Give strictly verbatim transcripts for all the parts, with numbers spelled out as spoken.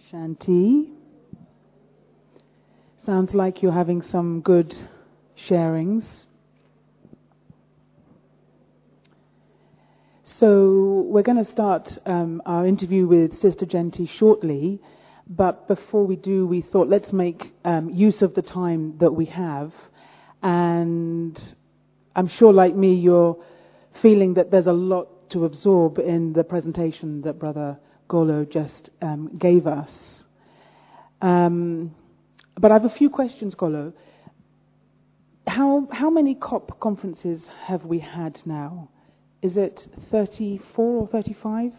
Shanti. Sounds like you're having some good sharings. So we're going to start um, our interview with Sister Jenti shortly, but before we do, we thought let's make um, use of the time that we have. And I'm sure, like me, you're feeling that there's a lot to absorb in the presentation that Brother Golo just um, gave us. Um, but I have a few questions, Golo. How how many COP conferences have we had now? Is it thirty-four or thirty-five?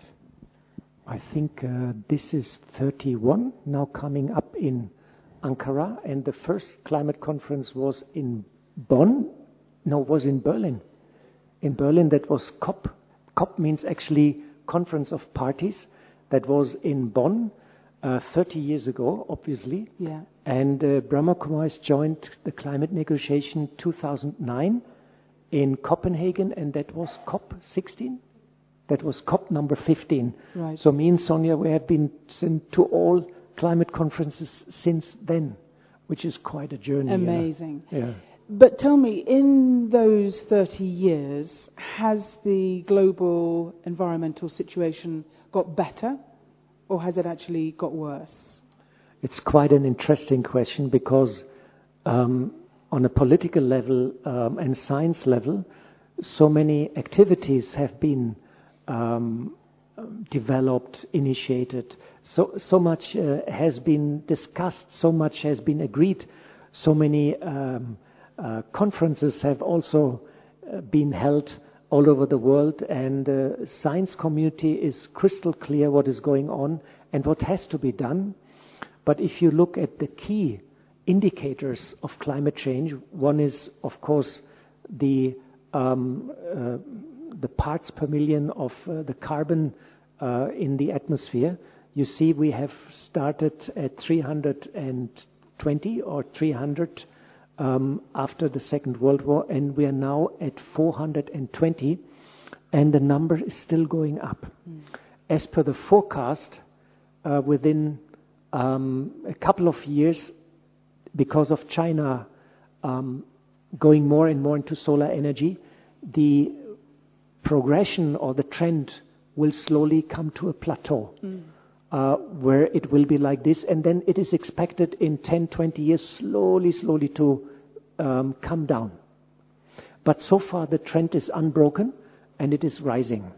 I think uh, this is thirty-one, now coming up in Ankara, and the first climate conference was in Bonn. No, was in Berlin. In Berlin, that was COP. COP means actually Conference of Parties. That was in Bonn uh, thirty years ago, obviously. Yeah. And uh, Brahma Kumaris joined the climate negotiation two thousand nine in Copenhagen, and that was COP sixteen. That was COP number fifteen. Right. So me and Sonia, we have been sent to all climate conferences since then, which is quite a journey. Amazing. Yeah. yeah. But tell me, in those thirty years, has the global environmental situation got better, or has it actually got worse? It's quite an interesting question because um, on a political level um, and science level, so many activities have been um, developed, initiated. So so much uh, has been discussed, so much has been agreed, so many um, uh, conferences have also uh, been held all over the world, and the science community is crystal clear what is going on and what has to be done. But if you look at the key indicators of climate change, one is, of course, the um, uh, the parts per million of uh, the carbon uh, in the atmosphere. You see, we have started at three hundred twenty or three hundred um, after the Second World War, and we are now at four hundred twenty, and the number is still going up. Mm. As per the forecast, uh, within um, a couple of years, because of China um, going more and more into solar energy, the progression or the trend will slowly come to a plateau, mm. uh, where it will be like this, and then it is expected in ten, twenty years slowly, slowly to um, come down. But so far the trend is unbroken, and it is rising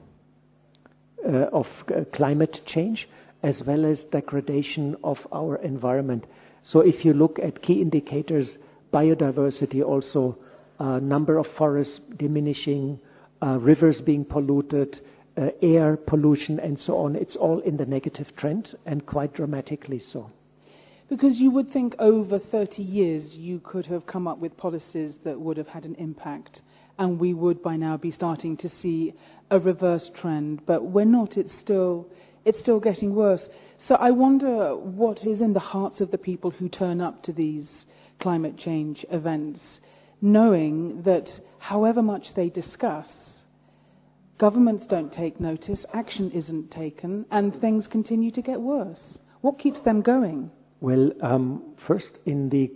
uh, of uh, climate change as well as degradation of our environment. So if you look at key indicators, biodiversity also, uh, number of forests diminishing, uh, rivers being polluted, uh, air pollution and so on, it's all in the negative trend, and quite dramatically so. Because you would think over thirty years you could have come up with policies that would have had an impact, and we would by now be starting to see a reverse trend, but we're not. It's still it's still getting worse. So I wonder what is in the hearts of the people who turn up to these climate change events, knowing that however much they discuss, governments don't take notice, action isn't taken, and things continue to get worse. What keeps them going? Well, um, first, in the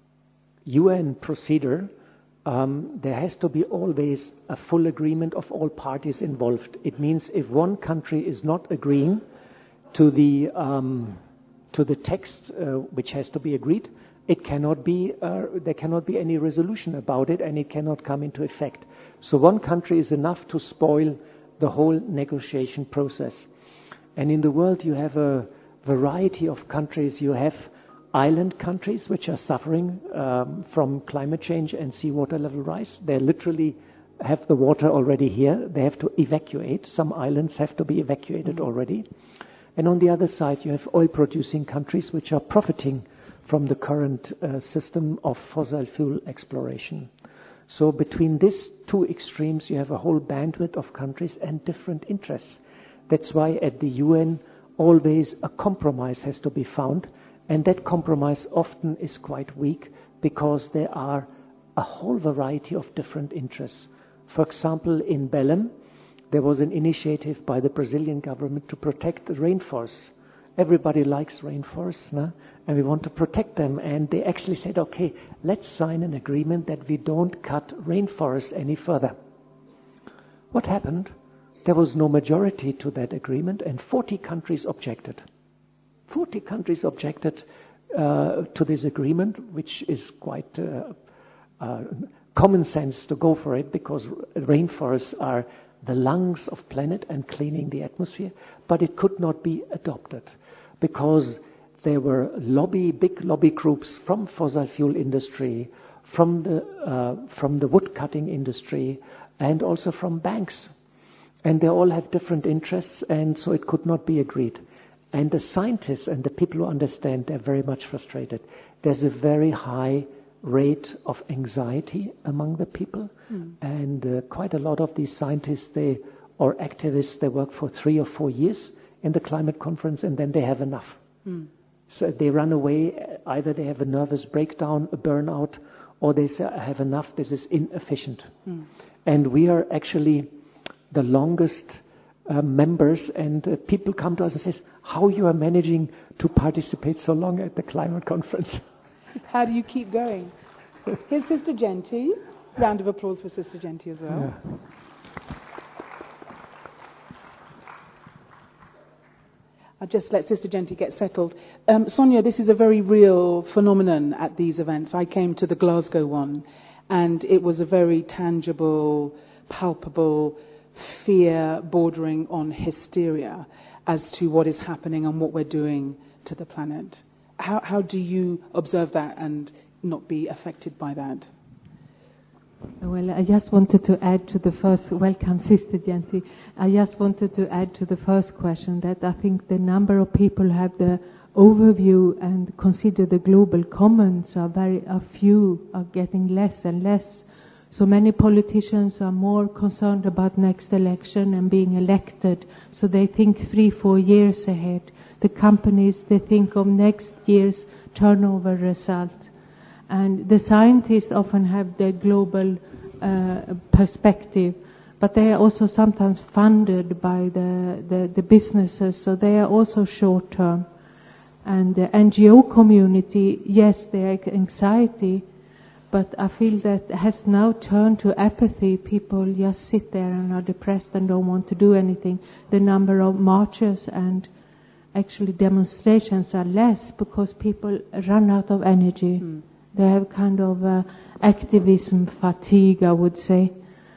U N procedure, um, there has to be always a full agreement of all parties involved. It means if one country is not agreeing to the um, to the text uh, which has to be agreed, it cannot be uh, there cannot be any resolution about it, and it cannot come into effect. So one country is enough to spoil the whole negotiation process. And in the world, you have a variety of countries. You have island countries which are suffering um, from climate change and seawater level rise. They literally have the water already here. They have to evacuate. Some islands have to be evacuated mm-hmm. already. And on the other side, you have oil-producing countries which are profiting from the current uh, system of fossil fuel exploration. So between these two extremes, you have a whole bandwidth of countries and different interests. That's why at the U N, always a compromise has to be found, and that compromise often is quite weak because there are a whole variety of different interests. For example, in Belém, there was an initiative by the Brazilian government to protect the rainforests, everybody likes rainforests, no? And we want to protect them. And they actually said, okay, let's sign an agreement that we don't cut rainforest any further. What happened? There was no majority to that agreement, and forty countries objected. forty countries objected uh, to this agreement, which is quite uh, uh, common sense to go for it, because rainforests are the lungs of planet and cleaning the atmosphere. But it could not be adopted because there were lobby, big lobby groups from fossil fuel industry, from the uh, from the wood cutting industry, and also from banks. And they all have different interests, and so it could not be agreed. And the scientists and the people who understand, they're very much frustrated. There's a very high rate of anxiety among the people, mm. and uh, quite a lot of these scientists, they or activists, they work for three or four years in the climate conference, and then they have enough. Mm. So they run away. Either they have a nervous breakdown, a burnout, or they say, I have enough, this is inefficient. Mm. And we are actually the longest uh, members, and uh, people come to us and says, how you are managing to participate so long at the climate conference. How do you keep going? Here's Sister Genti. Round of applause for Sister Genti as well. Yeah. I'll just let Sister Genti get settled. Um, Sonia, this is a very real phenomenon at these events. I came to the Glasgow one, and it was a very tangible, palpable fear bordering on hysteria as to what is happening and what we're doing to the planet. How, how do you observe that and not be affected by that? Well, I just wanted to add to the first, welcome Sister Genti, I just wanted to add to the first question that I think the number of people who have the overview and consider the global commons are very, are few, are getting less and less. So many politicians are more concerned about next election and being elected, so they think three, four years ahead. The companies, they think of next year's turnover result. And the scientists often have the global uh, perspective, but they are also sometimes funded by the, the, the businesses, so they are also short-term. And the N G O community, yes, there is anxiety, but I feel that has now turned to apathy. People just sit there and are depressed and don't want to do anything. The number of marches and actually demonstrations are less because people run out of energy. Mm. They have kind of uh, activism fatigue, I would say.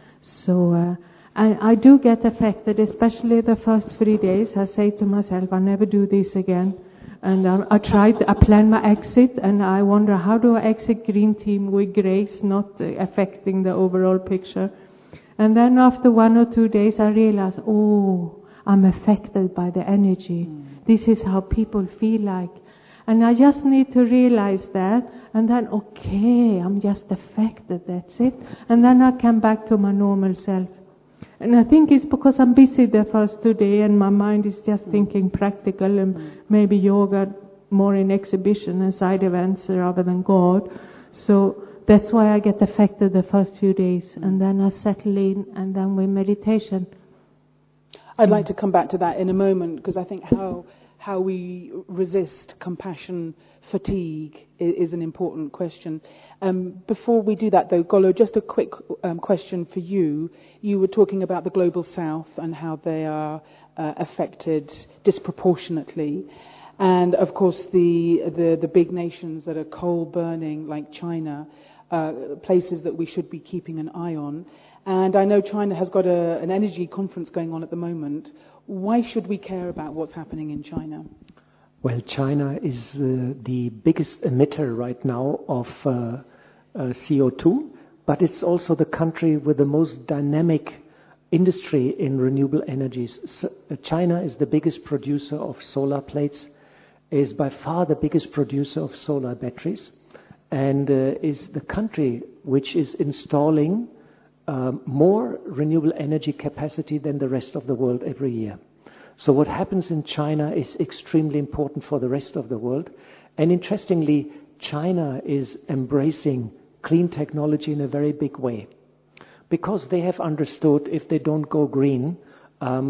So uh, I, I do get affected, especially the first three days. I say to myself, I'll never do this again. And I, I try to, I plan my exit, and I wonder, how do I exit Green Team with grace, not uh, affecting the overall picture? And then after one or two days, I realize, oh, I'm affected by the energy. Mm. This is how people feel like. And I just need to realize that, and then, okay, I'm just affected, that's it. And then I come back to my normal self. And I think it's because I'm busy the first two days, and my mind is just mm. thinking practical, and mm. maybe yoga more in exhibition and side events rather than God. So that's why I get affected the first few days, mm. and then I settle in, and then with meditation. I'd like to come back to that in a moment, because I think how how we resist compassion fatigue is, is an important question. Um, before we do that, though, Golo, just a quick um, question for you. You were talking about the Global South and how they are uh, affected disproportionately. And, of course, the, the, the big nations that are coal-burning, like China, uh, places that we should be keeping an eye on. And I know China has got a, an energy conference going on at the moment. Why should we care about what's happening in China? Well, China is uh, the biggest emitter right now of uh, uh, C O two, but it's also the country with the most dynamic industry in renewable energies. So, uh, China is the biggest producer of solar plates, is by far the biggest producer of solar batteries, and uh, is the country which is installing Um, more renewable energy capacity than the rest of the world every year. So what happens in China is extremely important for the rest of the world. And interestingly, China is embracing clean technology in a very big way, because they have understood if they don't go green, um,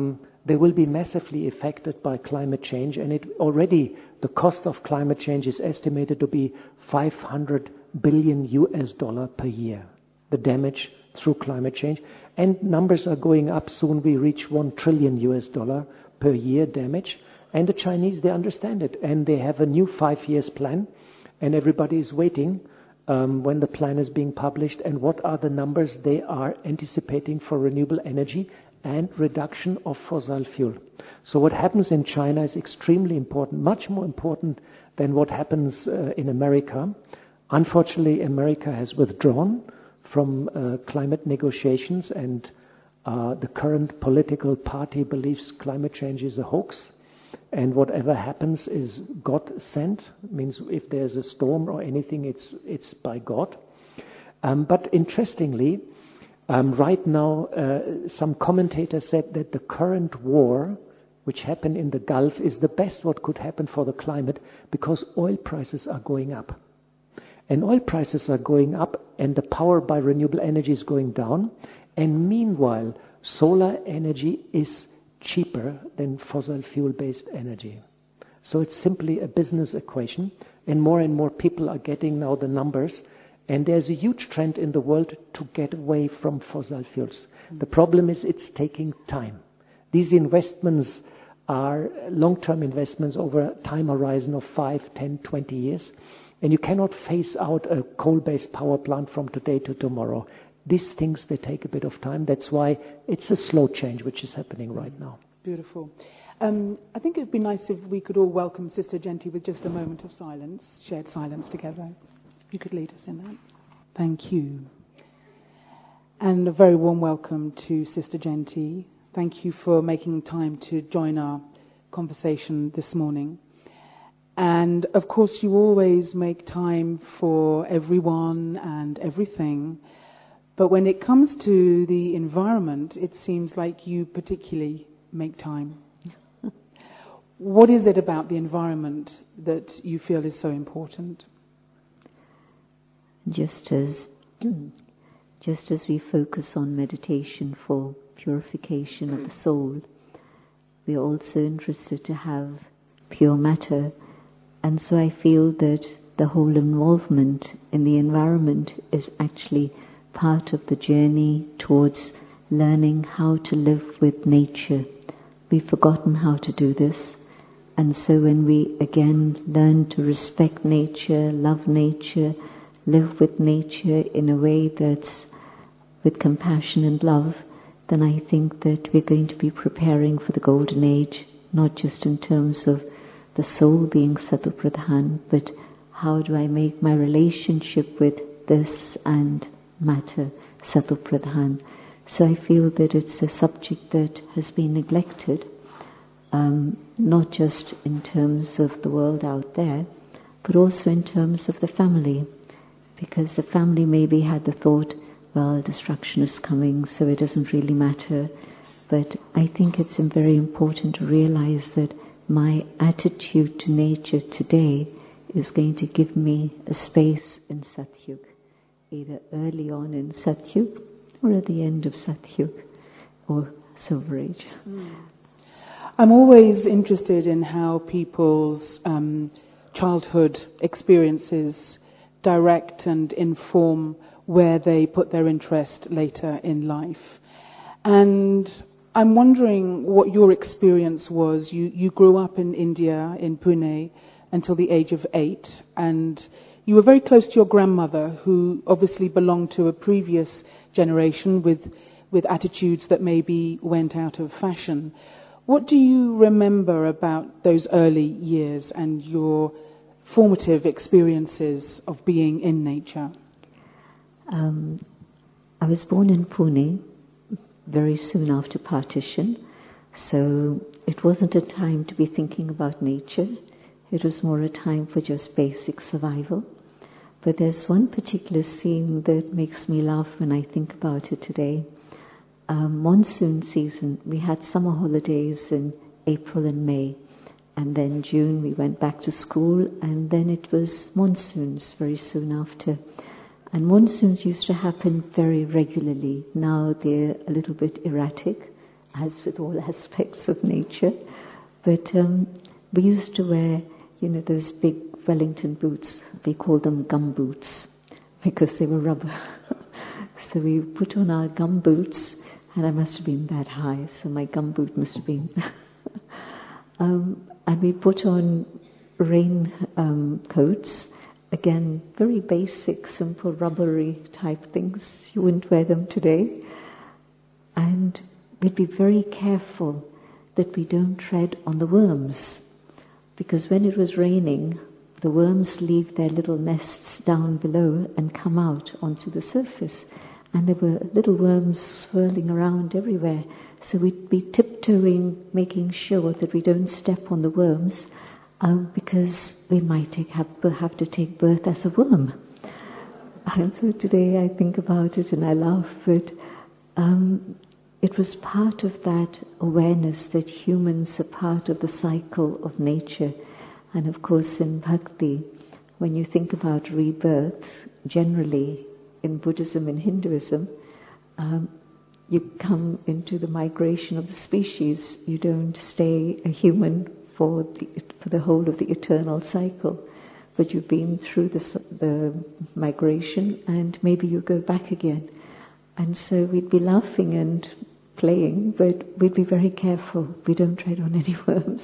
they will be massively affected by climate change, and it already, the cost of climate change is estimated to be five hundred billion U S dollar per year, the damage through climate change. And numbers are going up. Soon we reach one trillion U S dollar per year damage. And the Chinese, they understand it. And they have a new five years plan. And everybody is waiting um, when the plan is being published. And what are the numbers they are anticipating for renewable energy and reduction of fossil fuel. So what happens in China is extremely important, much more important than what happens uh, in America. Unfortunately, America has withdrawn from uh, climate negotiations, and uh, the current political party believes climate change is a hoax, and whatever happens is God sent. It means if there's a storm or anything, it's it's by God. Um, but interestingly, um, right now, uh, some commentators said that the current war, which happened in the Gulf, is the best what could happen for the climate, because oil prices are going up. And oil prices are going up, and the power by renewable energy is going down. And meanwhile, solar energy is cheaper than fossil fuel-based energy. So it's simply a business equation, and more and more people are getting now the numbers. And there's a huge trend in the world to get away from fossil fuels. Mm-hmm. The problem is it's taking time. These investments are long-term investments over a time horizon of five, ten, twenty years. And you cannot phase out a coal-based power plant from today to tomorrow. These things, they take a bit of time. That's why it's a slow change which is happening right now. Beautiful. Um, I think it would be nice if we could all welcome Sister Genti with just a moment of silence, shared silence together. If you could lead us in that. Thank you. And a very warm welcome to Sister Genti. Thank you for making time to join our conversation this morning. And of course, you always make time for everyone and everything. But when it comes to the environment, it seems like you particularly make time. What is it about the environment that you feel is so important? Just as, just as we focus on meditation for purification of the soul, we are also interested to have pure matter. And so I feel that the whole involvement in the environment is actually part of the journey towards learning how to live with nature. We've forgotten how to do this. And so when we again learn to respect nature, love nature, live with nature in a way that's with compassion and love, then I think that we're going to be preparing for the golden age, not just in terms of the soul being Satopradhan, but how do I make my relationship with this and matter Satopradhan? So I feel that it's a subject that has been neglected, um, not just in terms of the world out there, but also in terms of the family, because the family maybe had the thought, well, destruction is coming, so it doesn't really matter. But I think it's very important to realize that my attitude to nature today is going to give me a space in Satyug, either early on in Satyug or at the end of Satyug or Silver Age. Mm. I'm always interested in how people's um, childhood experiences direct and inform where they put their interest later in life. And I'm wondering what your experience was. You you grew up in India, in Pune, until the age of eight, and you were very close to your grandmother, who obviously belonged to a previous generation with with attitudes that maybe went out of fashion. What do you remember about those early years and your formative experiences of being in nature? Um, I was born in Pune very soon after partition, so it wasn't a time to be thinking about nature. It was more a time for just basic survival. But there's one particular scene that makes me laugh when I think about it today. Um, monsoon season, we had summer holidays in April and May, and then June we went back to school, and then it was monsoons very soon after. And monsoons used to happen very regularly. Now they're a little bit erratic, as with all aspects of nature. But um, we used to wear, you know, those big Wellington boots. We called them gum boots because they were rubber. So we put on our gum boots, and I must have been that high, so my gum boot must have been. um, and we put on rain um, coats. Again, very basic, simple, rubbery type things. You wouldn't wear them today. And we'd be very careful that we don't tread on the worms. Because when it was raining, the worms leave their little nests down below and come out onto the surface. And there were little worms swirling around everywhere. So we'd be tiptoeing, making sure that we don't step on the worms, um, because we might take, have, have to take birth as a worm. And so today I think about it and I laugh, but um, it was part of that awareness that humans are part of the cycle of nature. And of course in Bhakti, when you think about rebirth, generally in Buddhism and Hinduism, um, you come into the migration of the species. You don't stay a human for the, for the whole of the eternal cycle, but you've been through the, the migration and maybe you go back again. And so we'd be laughing and playing, but we'd be very careful. We don't tread on any worms.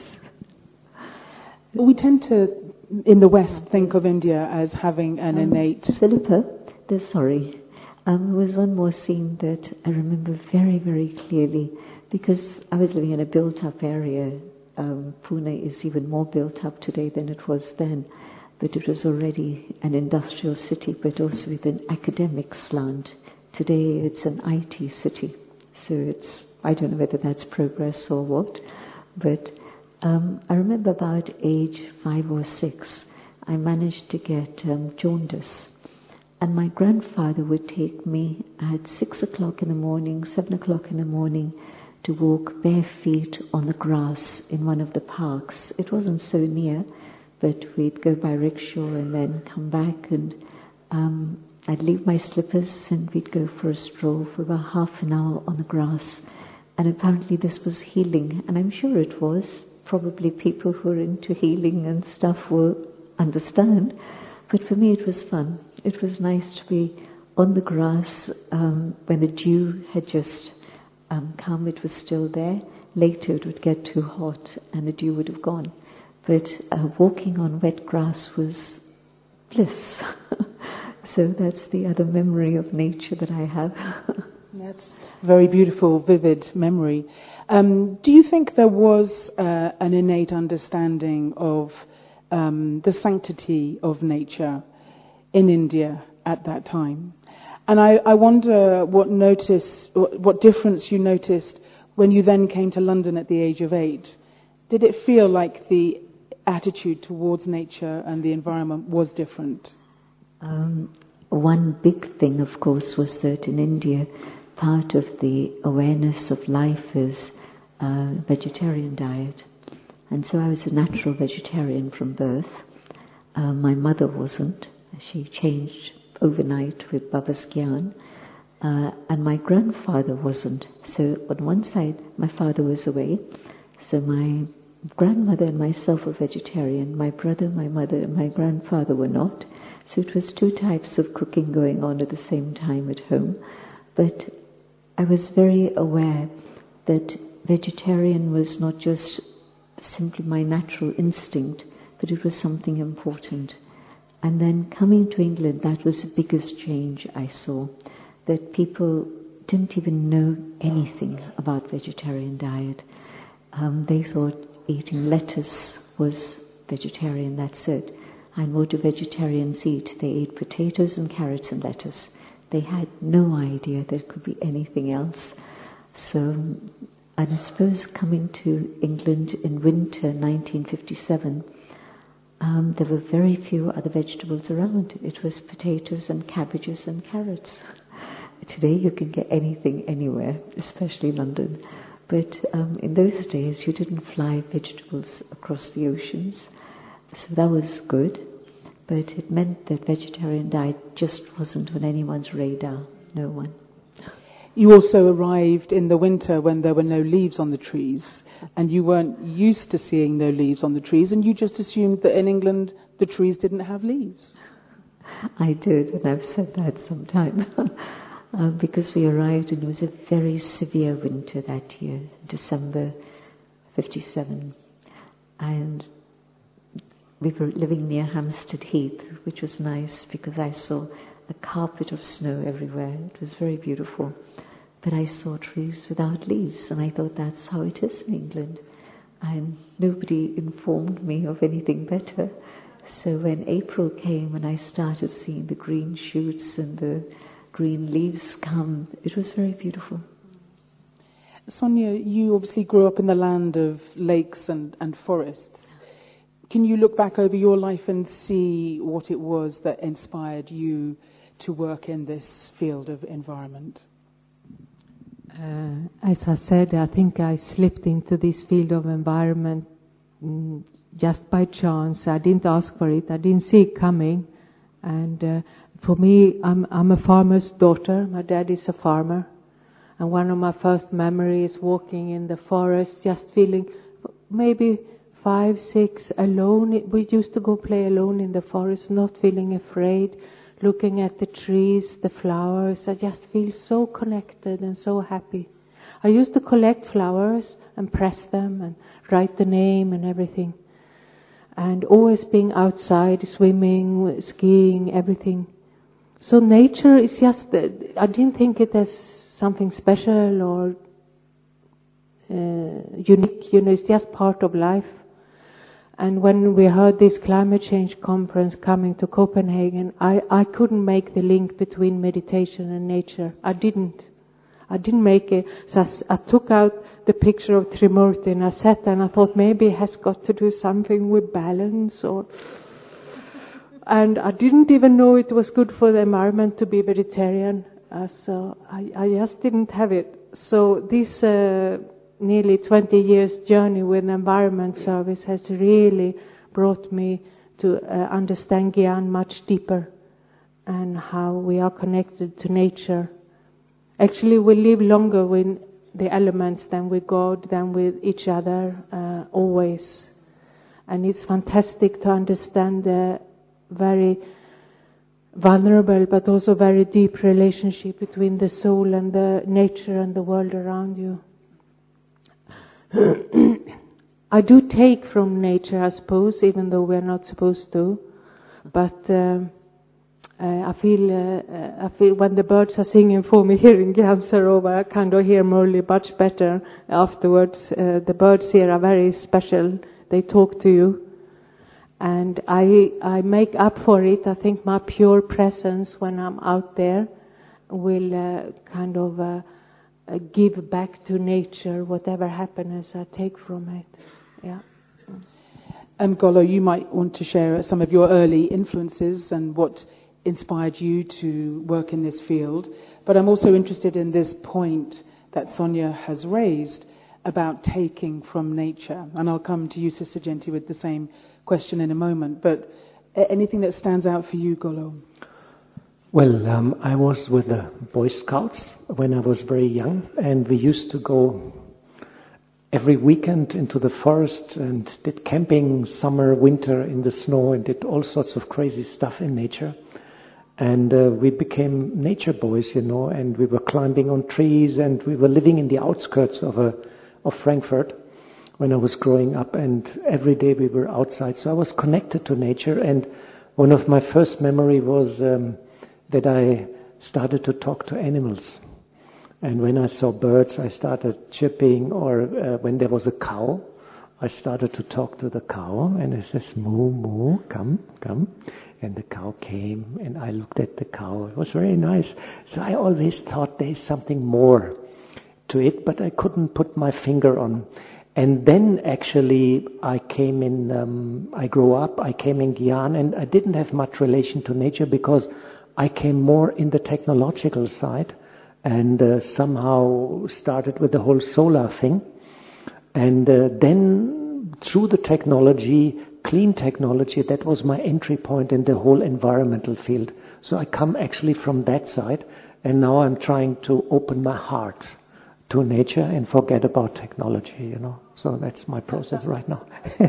We tend to, in the West, think of India as having an um, innate... Philippa, there's, sorry, um, there was one more scene that I remember very, very clearly, because I was living in a built-up area. Um, Pune is even more built up today than it was then, but it was already an industrial city, but also with an academic slant. Today it's an I T city, so it's, I don't know whether that's progress or what, but um, I remember about age five or six, I managed to get um, jaundice, and my grandfather would take me at six o'clock in the morning, seven o'clock in the morning, to walk bare feet on the grass in one of the parks. It wasn't so near, but we'd go by rickshaw and then come back, and um, I'd leave my slippers and we'd go for a stroll for about half an hour on the grass. And apparently this was healing, and I'm sure it was. Probably people who are into healing and stuff will understand. But for me it was fun. It was nice to be on the grass um, when the dew had just um, come. It was still there. Later it would get too hot and the dew would have gone. But uh, walking on wet grass was bliss. So that's the other memory of nature that I have. That's a very beautiful, vivid memory. Um, do you think there was uh, an innate understanding of um, the sanctity of nature in India at that time? And I, I wonder what notice, what difference you noticed when you then came to London at the age of eight. Did it feel like the attitude towards nature and the environment was different? Um, one big thing, of course, was that in India, part of the awareness of life is uh, vegetarian diet. And so I was a natural vegetarian from birth. Uh, my mother wasn't. She changed overnight with Baba's Gyan. Uh, and my grandfather wasn't. So on one side, my father was away. So my grandmother and myself were vegetarian. My brother, my mother, and my grandfather were not. So it was two types of cooking going on at the same time at home. But I was very aware that vegetarian was not just simply my natural instinct, but it was something important. And then coming to England, that was the biggest change I saw, that people didn't even know anything about vegetarian diet. Um, they thought eating lettuce was vegetarian, that's it. And what do vegetarians eat? They ate potatoes and carrots and lettuce. They had no idea there could be anything else. So, and I suppose coming to England in winter nineteen fifty-seven, um, there were very few other vegetables around. It was potatoes and cabbages and carrots. Today you can get anything anywhere, especially London. But um, in those days you didn't fly vegetables across the oceans. So that was good. But it meant that vegetarian diet just wasn't on anyone's radar. No one. you also arrived in the winter when there were no leaves on the trees, and you weren't used to seeing no leaves on the trees, and you just assumed that in England the trees didn't have leaves. I did, and I've said that sometime. uh, because we arrived and it was a very severe winter that year, December fifty-seven. And we were living near Hampstead Heath, which was nice because I saw a carpet of snow everywhere. It was very beautiful. But I saw trees without leaves, and I thought that's how it is in England. And nobody informed me of anything better. So when April came and I started seeing the green shoots and the green leaves come, it was very beautiful. Sonia, you obviously grew up in the land of lakes and, and forests. Can you look back over your life and see what it was that inspired you to work in this field of environment? Uh, as I said, I think I slipped into this field of environment mm, just by chance. I didn't ask for it. I didn't see it coming. And uh, for me, I'm, I'm a farmer's daughter. My dad is a farmer. And one of my first memories walking in the forest, just feeling maybe five, six, alone. We used to go play alone in the forest, not feeling afraid, looking at the trees, the flowers. I just feel so connected and so happy. I used to collect flowers and press them and write the name and everything. And always being outside, swimming, skiing, everything. So nature is just, I didn't think it as something special or uh, unique, you know, it's just part of life. And when we heard this climate change conference coming to Copenhagen, I, I couldn't make the link between meditation and nature. I didn't. I didn't make it. So I, I took out the picture of Trimurti and I sat there and I thought maybe it has got to do something with balance or... And I didn't even know it was good for the environment to be vegetarian. Uh, so I, I just didn't have it. So this... Uh, nearly twenty years journey with Environment Service has really brought me to uh, understand Gyan much deeper and how we are connected to nature. Actually, we live longer with the elements than with God, than with each other, uh, always. And it's fantastic to understand the very vulnerable but also very deep relationship between the soul and the nature and the world around you. I do take from nature, I suppose, even though we're not supposed to. But uh, uh, I feel, uh, I feel when the birds are singing for me here in Gyanserova, I kind of hear Murli much better afterwards. Uh, the birds here are very special. They talk to you, and I I make up for it. I think my pure presence when I'm out there will uh, kind of. Uh, Uh, give back to nature whatever happiness I take from it. Yeah. Um, Golo, you might want to share some of your early influences and what inspired you to work in this field. But I'm also interested in this point that Sonia has raised about taking from nature. And I'll come to you, Sister Genti, with the same question in a moment. But anything that stands out for you, Golo? Well, um, I was with the Boy Scouts when I was very young, and we used to go every weekend into the forest and did camping summer, winter in the snow, and did all sorts of crazy stuff in nature. And uh, we became nature boys, you know, and we were climbing on trees, and we were living in the outskirts of a, of Frankfurt when I was growing up, and every day we were outside. So I was connected to nature, and one of my first memory was... Um, that I started to talk to animals. And when I saw birds, I started chirping, or uh, when there was a cow, I started to talk to the cow, and I says, moo, moo, come, come. And the cow came, and I looked at the cow. It was very nice. So I always thought there's something more to it, but I couldn't put my finger on. And then actually I came in, um, I grew up, I came in Gyan, and I didn't have much relation to nature because I came more in the technological side and uh, somehow started with the whole solar thing. And uh, then through the technology, clean technology, that was my entry point in the whole environmental field. So I come actually from that side. And now I'm trying to open my heart to nature and forget about technology, you know. So that's my process right now.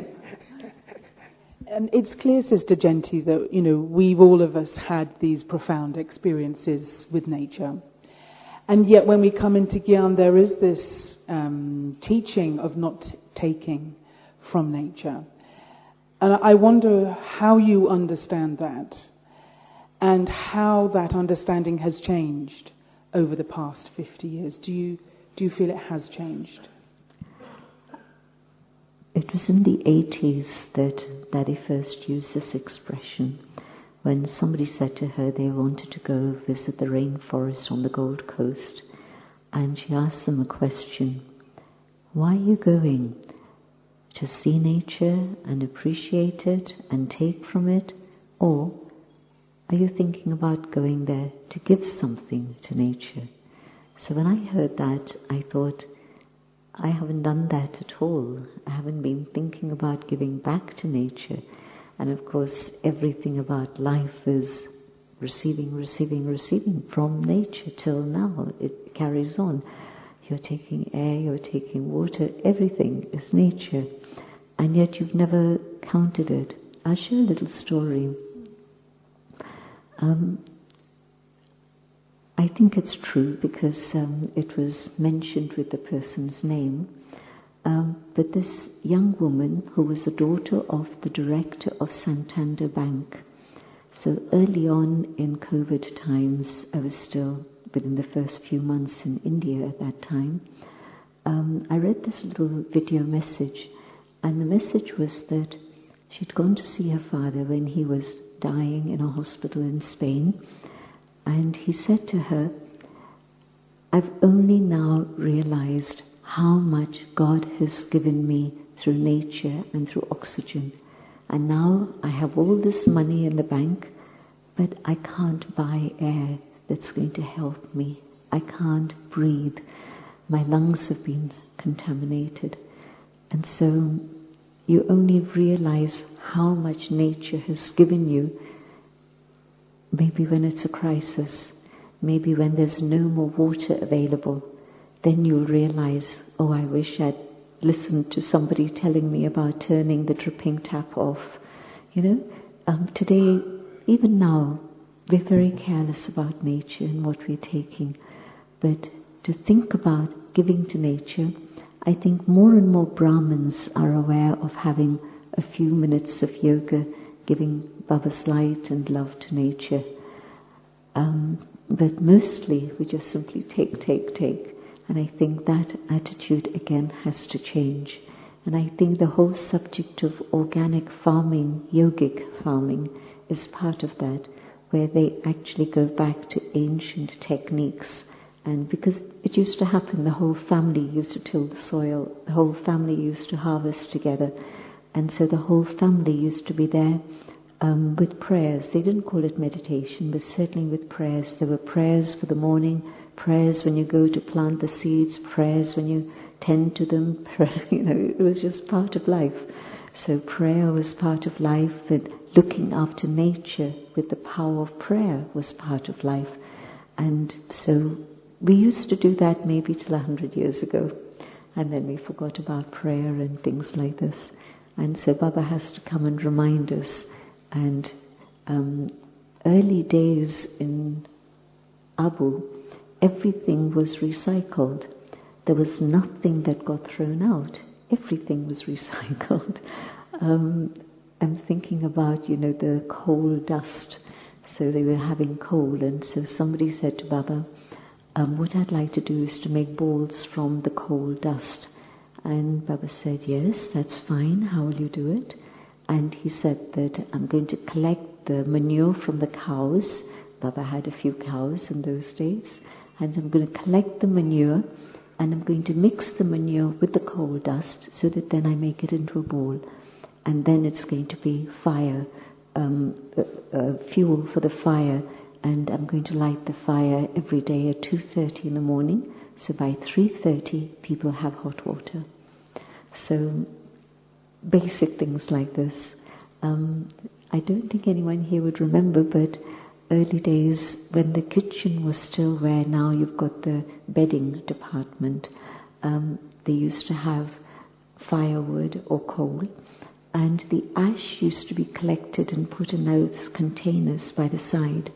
And it's clear, Sister Genti, that, you know, we've all of us had these profound experiences with nature. And yet when we come into Gyan, there is this um, teaching of not t- taking from nature. And I wonder how you understand that and how that understanding has changed over the past fifty years. Do you, do you feel it has changed? It was in the eighties that Daddy first used this expression when somebody said to her they wanted to go visit the rainforest on the Gold Coast, and she asked them a question: why are you going? To see nature and appreciate it and take from it? Or are you thinking about going there to give something to nature? So when I heard that, I thought, I haven't done that at all. I haven't been thinking about giving back to nature. And of course, everything about life is receiving, receiving, receiving from nature till now. It carries on. You're taking air, you're taking water, everything is nature. And yet you've never counted it. I'll share a little story. Um, I think it's true because um, it was mentioned with the person's name. Um, but this young woman, who was the daughter of the director of Santander Bank. So early on in COVID times, I was still within the first few months in India at that time. Um, I read this little video message, and the message was that she'd gone to see her father when he was dying in a hospital in Spain. And he said to her, I've only now realized how much God has given me through nature and through oxygen. And now I have all this money in the bank, but I can't buy air that's going to help me. I can't breathe. My lungs have been contaminated. And so you only realize how much nature has given you. Maybe when it's a crisis, maybe when there's no more water available, then you'll realize, oh, I wish I'd listened to somebody telling me about turning the dripping tap off. You know, um, today, even now, we're very careless about nature and what we're taking. But to think about giving to nature, I think more and more Brahmins are aware of having a few minutes of yoga, giving Baba's light and love to nature. Um, but mostly we just simply take, take, take. And I think that attitude again has to change. And I think the whole subject of organic farming, yogic farming, is part of that, where they actually go back to ancient techniques. And because it used to happen, the whole family used to till the soil, the whole family used to harvest together. And so the whole family used to be there um, with prayers. They didn't call it meditation, but certainly with prayers. There were prayers for the morning, prayers when you go to plant the seeds, prayers when you tend to them. You know, it was just part of life. So prayer was part of life, and looking after nature with the power of prayer was part of life. And so we used to do that maybe till a hundred years ago. And then we forgot about prayer and things like this. And so Baba has to come and remind us. And um, early days in Abu, everything was recycled. There was nothing that got thrown out. Everything was recycled. Um, I'm thinking about, you know, the coal dust. So they were having coal, and so somebody said to Baba, um, what I'd like to do is to make balls from the coal dust. And Baba said, yes, that's fine. How will you do it? And he said that I'm going to collect the manure from the cows. Baba had a few cows in those days. And I'm going to collect the manure, and I'm going to mix the manure with the coal dust so that then I make it into a ball. And then it's going to be fire, um, uh, uh, fuel for the fire. And I'm going to light the fire every day at two thirty in the morning. So by three thirty, people have hot water. So basic things like this. Um, I don't think anyone here would remember, but early days when the kitchen was still where now you've got the bedding department, um, they used to have firewood or coal, and the ash used to be collected and put in those containers by the side.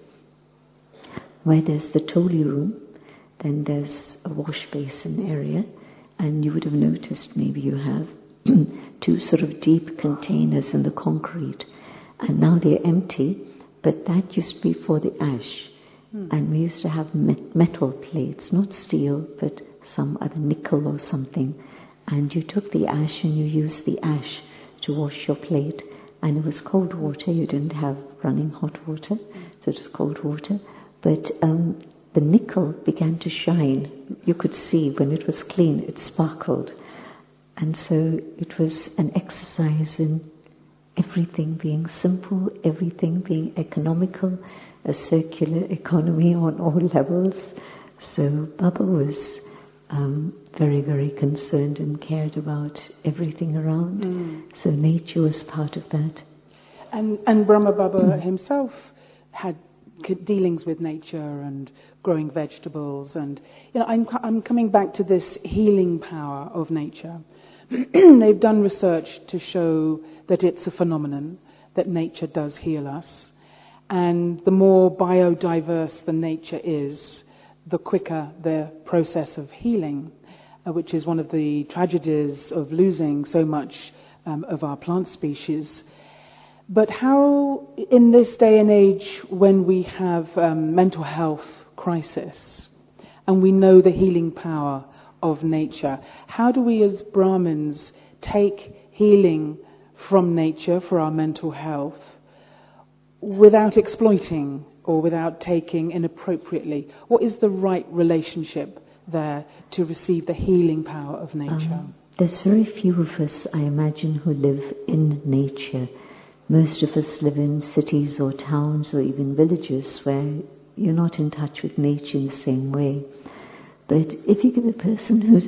Where there's the toli room, then there's a wash basin area, and you would have noticed, maybe you have, two sort of deep containers in the concrete, and now they're empty, but that used to be for the ash. Hmm. And we used to have met- metal plates, not steel, but some other nickel or something, and you took the ash and you used the ash to wash your plate, and it was cold water, you didn't have running hot water, so it was cold water, but um, the nickel began to shine. You could see when it was clean, it sparkled. And so it was an exercise in everything being simple, everything being economical, a circular economy on all levels. So Baba was um, very, very concerned and cared about everything around. Mm. So nature was part of that. And, and Brahma Baba mm. himself had dealings with nature and growing vegetables, and you know, I'm I'm coming back to this healing power of nature. They've done research to show that it's a phenomenon, that nature does heal us, and the more biodiverse the nature is, the quicker the process of healing, uh, which is one of the tragedies of losing so much um, of our plant species. But how, in this day and age, when we have um, mental health crisis, and we know the healing power of nature, how do we as Brahmins take healing from nature for our mental health without exploiting or without taking inappropriately? What is the right relationship there to receive the healing power of nature? Um, there's very few of us, I imagine, who live in nature. Most of us live in cities or towns or even villages where you're not in touch with nature in the same way. But if you give a person who's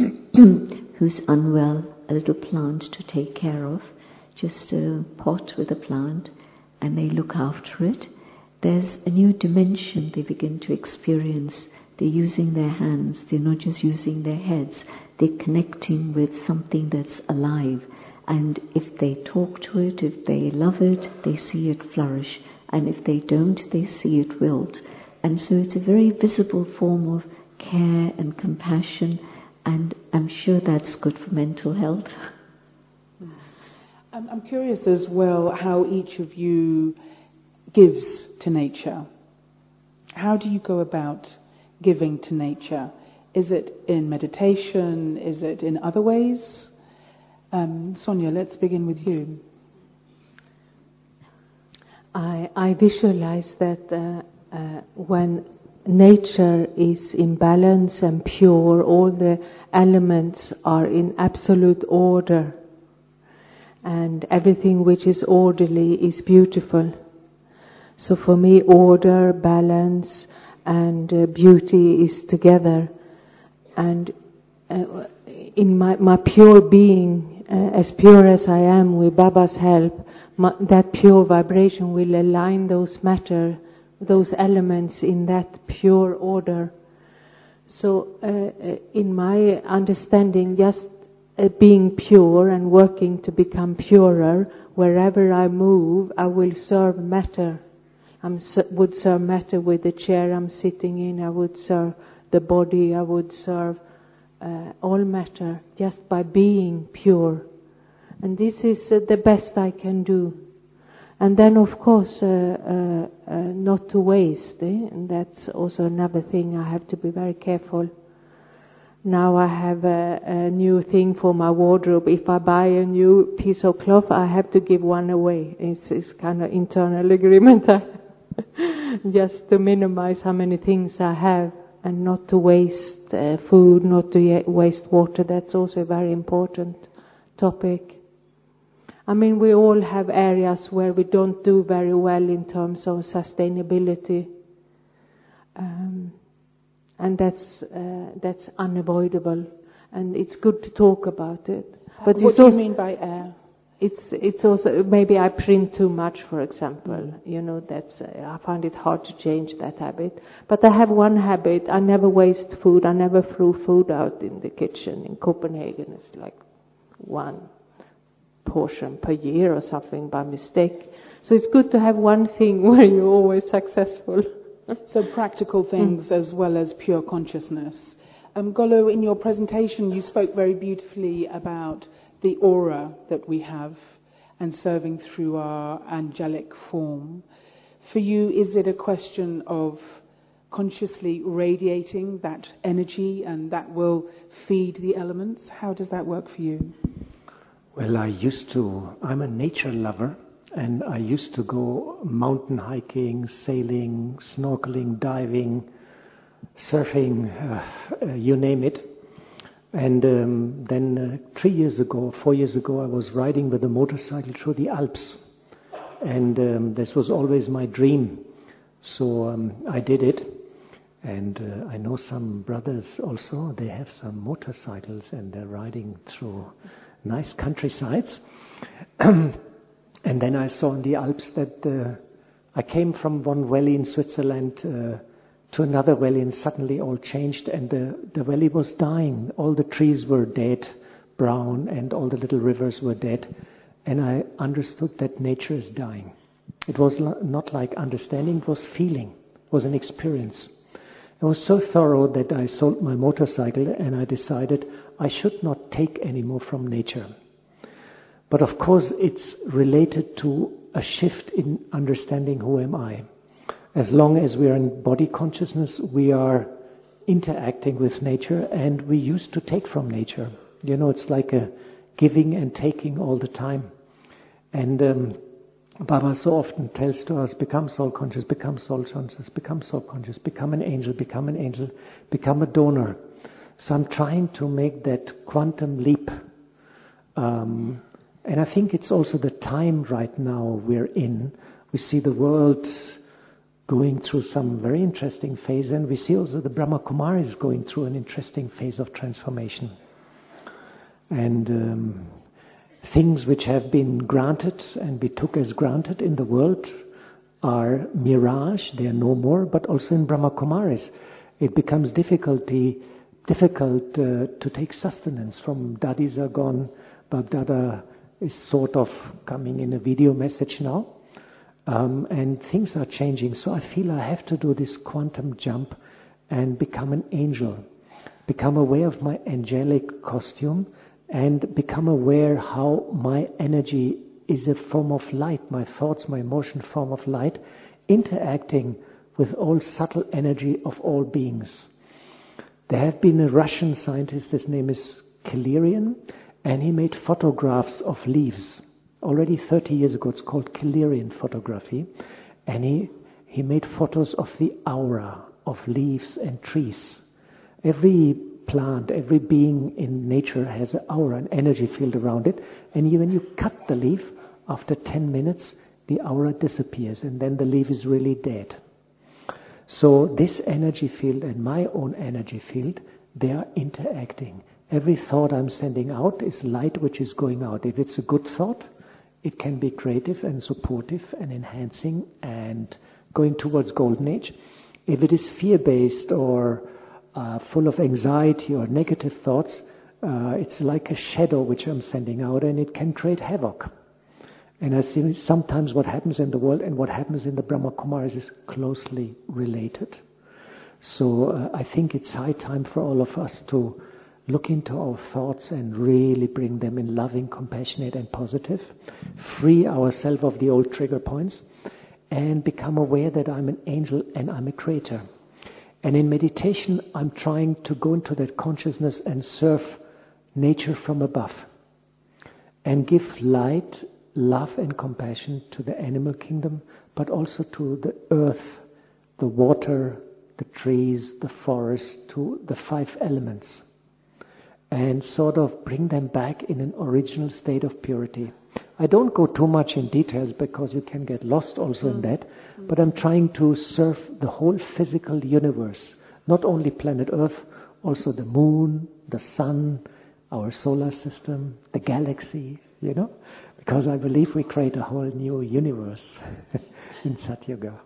who's unwell a little plant to take care of, just a pot with a plant, and they look after it, there's a new dimension they begin to experience. They're using their hands, they're not just using their heads, they're connecting with something that's alive. And if they talk to it, if they love it, they see it flourish. And if they don't, they see it wilt. And so it's a very visible form of care and compassion, and I'm sure that's good for mental health. I'm curious as well how each of you gives to nature. How do you go about giving to nature? Is it in meditation? Is it in other ways? Um, Sonia, let's begin with you. I, I visualize that uh, uh, when nature is in balance and pure, all the elements are in absolute order, and everything which is orderly is beautiful. So for me, order, balance, and uh, beauty is together. And uh, in my, my pure being, Uh, as pure as I am, with Baba's help, my, that pure vibration will align those matter, those elements in that pure order. So uh, in my understanding, just uh, being pure and working to become purer, wherever I move, I will serve matter. I would serve matter with the chair I'm sitting in, I would serve the body, I would serve Uh, all matter just by being pure, and this is uh, the best I can do. And then of course uh, uh, uh, not to waste, eh? And that's also another thing I have to be very careful. Now I have a, a new thing for my wardrobe. If I buy a new piece of cloth, I have to give one away. It's, it's kind of internal agreement just to minimize how many things I have, and not to waste uh, food, not to waste water. That's also a very important topic. I mean, we all have areas where we don't do very well in terms of sustainability, um, and that's uh, that's unavoidable. And it's good to talk about it. But what do you mean by air? it's it's also maybe I print too much, for example. You know, that's uh, I find it hard to change that habit. But I have one habit: I never waste food. I never throw food out in the kitchen. In Copenhagen, it's like one portion per year or something by mistake. So it's good to have one thing where you're always successful. So practical things mm. as well as pure consciousness. Um, Golo, in your presentation, you spoke very beautifully about the aura that we have and serving through our angelic form. For you, is it a question of consciously radiating that energy and that will feed the elements? How does that work for you? Well, I used to, I'm a nature lover, and I used to go mountain hiking, sailing, snorkeling, diving, surfing, uh, uh, you name it. And um, then uh, three years ago, four years ago, I was riding with a motorcycle through the Alps. And um, this was always my dream. So um, I did it. And uh, I know some brothers also, they have some motorcycles and they're riding through nice countrysides. And then I saw in the Alps that uh, I came from one valley in Switzerland uh, to another valley, and suddenly all changed, and the, the valley was dying. All the trees were dead, brown, and all the little rivers were dead. And I understood that nature is dying. It was not like understanding, it was feeling, it was an experience. It was so thorough that I sold my motorcycle and I decided I should not take any more from nature. But of course it's related to a shift in understanding who am I. As long as we are in body consciousness, we are interacting with nature, and we used to take from nature. You know, it's like a giving and taking all the time. And um, Baba so often tells to us, become soul conscious, become soul conscious, become soul conscious, become an angel, become an angel, become a donor. So I'm trying to make that quantum leap. Um, and I think it's also the time right now we're in. We see the world going through some very interesting phase, and we see also the Brahma Kumaris going through an interesting phase of transformation. And um, things which have been granted and we took as granted in the world are mirage, they are no more, but also in Brahma Kumaris it becomes difficulty, difficult uh, to take sustenance. From Dadis are gone, Baghdada is sort of coming in a video message now. Um, and things are changing, so I feel I have to do this quantum jump and become an angel, become aware of my angelic costume, and become aware how my energy is a form of light, my thoughts, my emotion, form of light, interacting with all subtle energy of all beings. There have been a Russian scientist, his name is Kalerian, and he made photographs of leaves. Already thirty years ago, it's called Kalerian photography, and he, he made photos of the aura of leaves and trees. Every plant, every being in nature has an aura, an energy field around it, and you, when you cut the leaf, after ten minutes, the aura disappears, and then the leaf is really dead. So this energy field and my own energy field, they are interacting. Every thought I'm sending out is light which is going out. If it's a good thought, it can be creative and supportive and enhancing and going towards golden age. If it is fear-based or uh, full of anxiety or negative thoughts, uh, it's like a shadow which I'm sending out, and it can create havoc. And I see sometimes what happens in the world and what happens in the Brahma Kumaris is closely related. So uh, I think it's high time for all of us to look into our thoughts and really bring them in loving, compassionate and positive. Free ourselves of the old trigger points and become aware that I'm an angel and I'm a creator. And in meditation, I'm trying to go into that consciousness and serve nature from above and give light, love and compassion to the animal kingdom, but also to the earth, the water, the trees, the forest, to the five elements. And sort of bring them back in an original state of purity. I don't go too much in details because you can get lost also mm. in that, mm. but I'm trying to serve the whole physical universe, not only planet Earth, also the moon, the sun, our solar system, the galaxy, you know, because I believe we create a whole new universe in Sat-Yoga.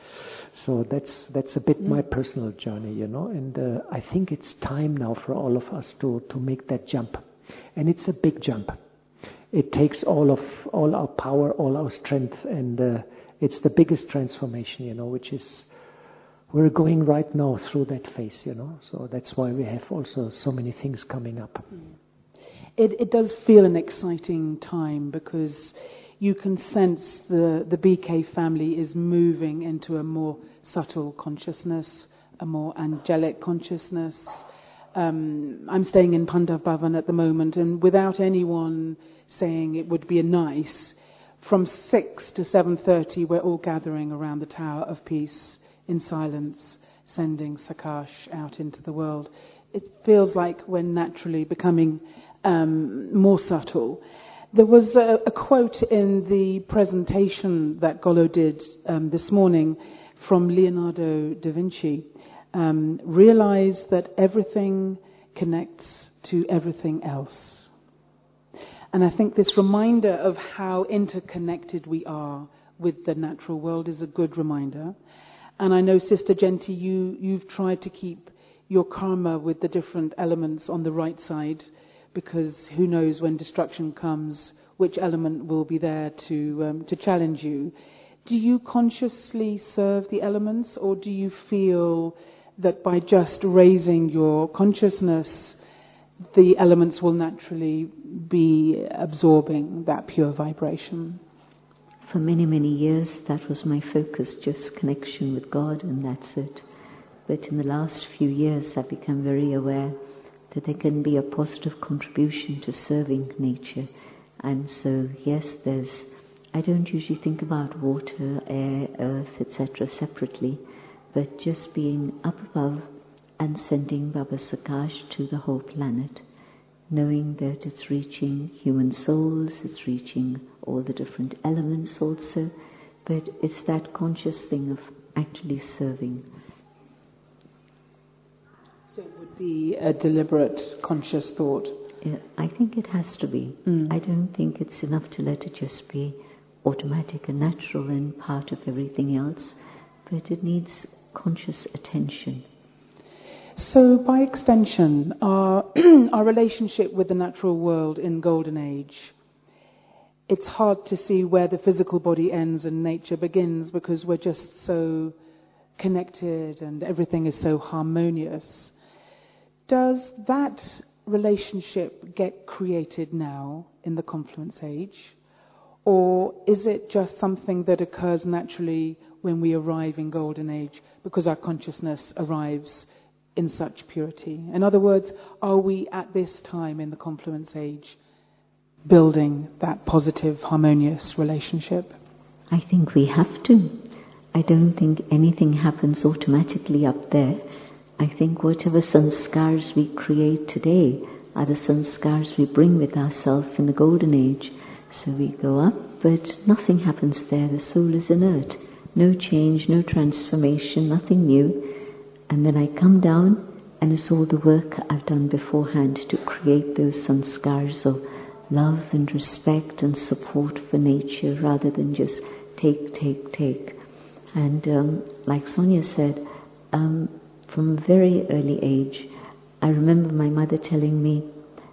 So that's that's a bit mm. my personal journey, you know, and uh, I think it's time now for all of us to, to make that jump. And it's a big jump. It takes all of all our power, all our strength, and uh, it's the biggest transformation, you know, which is, we're going right now through that phase, you know, so that's why we have also so many things coming up. It, it does feel an exciting time because you can sense the, the B K family is moving into a more subtle consciousness, a more angelic consciousness. Um, I'm staying in Pandav Bhavan at the moment, and without anyone saying it would be a nice, from six to seven thirty we're all gathering around the Tower of Peace in silence, sending Sakash out into the world. It feels like we're naturally becoming um, more subtle. There was a, a quote in the presentation that Golo did um, this morning from Leonardo da Vinci. Um, realize that everything connects to everything else. And I think this reminder of how interconnected we are with the natural world is a good reminder. And I know, Sister Genti, you, you've tried to keep your karma with the different elements on the right side, because who knows when destruction comes, which element will be there to um, to challenge you. Do you consciously serve the elements, or do you feel that by just raising your consciousness, the elements will naturally be absorbing that pure vibration? For many, many years, that was my focus, just connection with God, and that's it. But in the last few years, I've become very aware that there can be a positive contribution to serving nature. And so, yes, there's, I don't usually think about water, air, earth, et cetera separately, but just being up above and sending Baba Sakash to the whole planet, knowing that it's reaching human souls, it's reaching all the different elements also, but it's that conscious thing of actually serving. So it would be a deliberate, conscious thought? Yeah, I think it has to be. Mm. I don't think it's enough to let it just be automatic and natural and part of everything else, but it needs conscious attention. So by extension, our, our relationship with the natural world in Golden Age, it's hard to see where the physical body ends and nature begins, because we're just so connected and everything is so harmonious. Does that relationship get created now in the Confluence Age? Or is it just something that occurs naturally when we arrive in Golden Age because our consciousness arrives in such purity? In other words, are we at this time in the Confluence Age building that positive, harmonious relationship? I think we have to. I don't think anything happens automatically up there. I think whatever sanskars we create today are the sanskars we bring with ourselves in the Golden Age. So we go up, but nothing happens there. The soul is inert. No change, no transformation, nothing new. And then I come down, and it's all the work I've done beforehand to create those sanskars of love and respect and support for nature, rather than just take, take, take. And um, like Sonia said, um, from a very early age, I remember my mother telling me,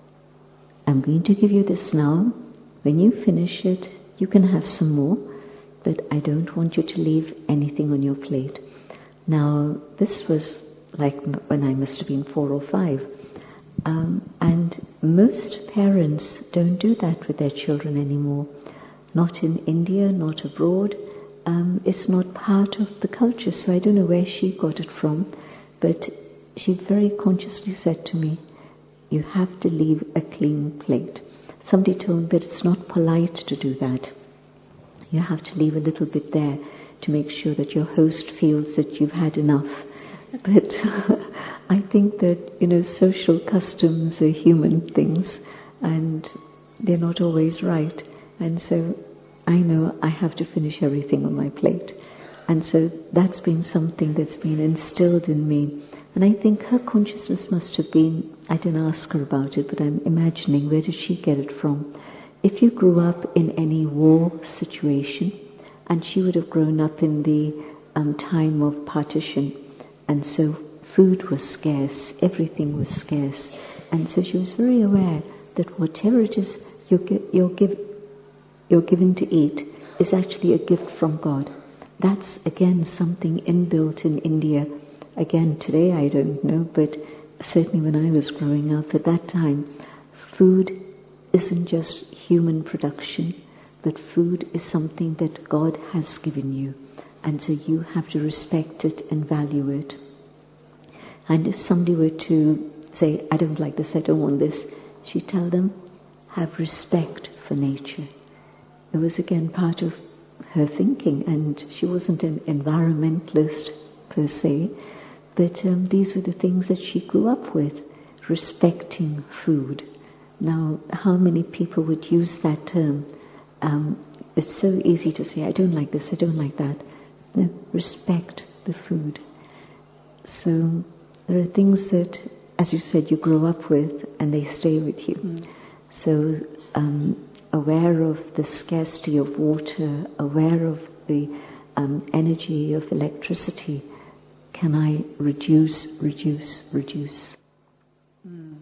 I'm going to give you this now. When you finish it, you can have some more, but I don't want you to leave anything on your plate. Now, this was like when I must have been four or five. Um, and most parents don't do that with their children anymore. Not in India, not abroad. Um, it's not part of the culture, so I don't know where she got it from. But she very consciously said to me, you have to leave a clean plate. Somebody told me that it's not polite to do that. You have to leave a little bit there to make sure that your host feels that you've had enough. But I think that, you know, social customs are human things, and they're not always right. And so I know I have to finish everything on my plate. And so that's been something that's been instilled in me. And I think her consciousness must have been, I didn't ask her about it, but I'm imagining, where did she get it from? if you grew up in any war situation, and she would have grown up in the um, time of partition, and so food was scarce, everything was scarce, and so she was very aware that whatever it is you're, you're, give, you're given to eat is actually a gift from God. That's again something inbuilt in India. Again, today I don't know, but certainly when I was growing up at that time, food isn't just human production, but food is something that God has given you, and so you have to respect it and value it. And if somebody were to say, I don't like this, I don't want this, she'd tell them, have respect for nature. It was again part of her thinking, and she wasn't an environmentalist per se, but um, these were the things that she grew up with, respecting food. Now, how many people would use that term? Um, it's so easy to say, I don't like this, I don't like that. No, respect the food. So there are things that, as you said, you grow up with and they stay with you. Mm. So um, aware of the scarcity of water, aware of the um, energy of electricity, can I reduce, reduce, reduce? Mm.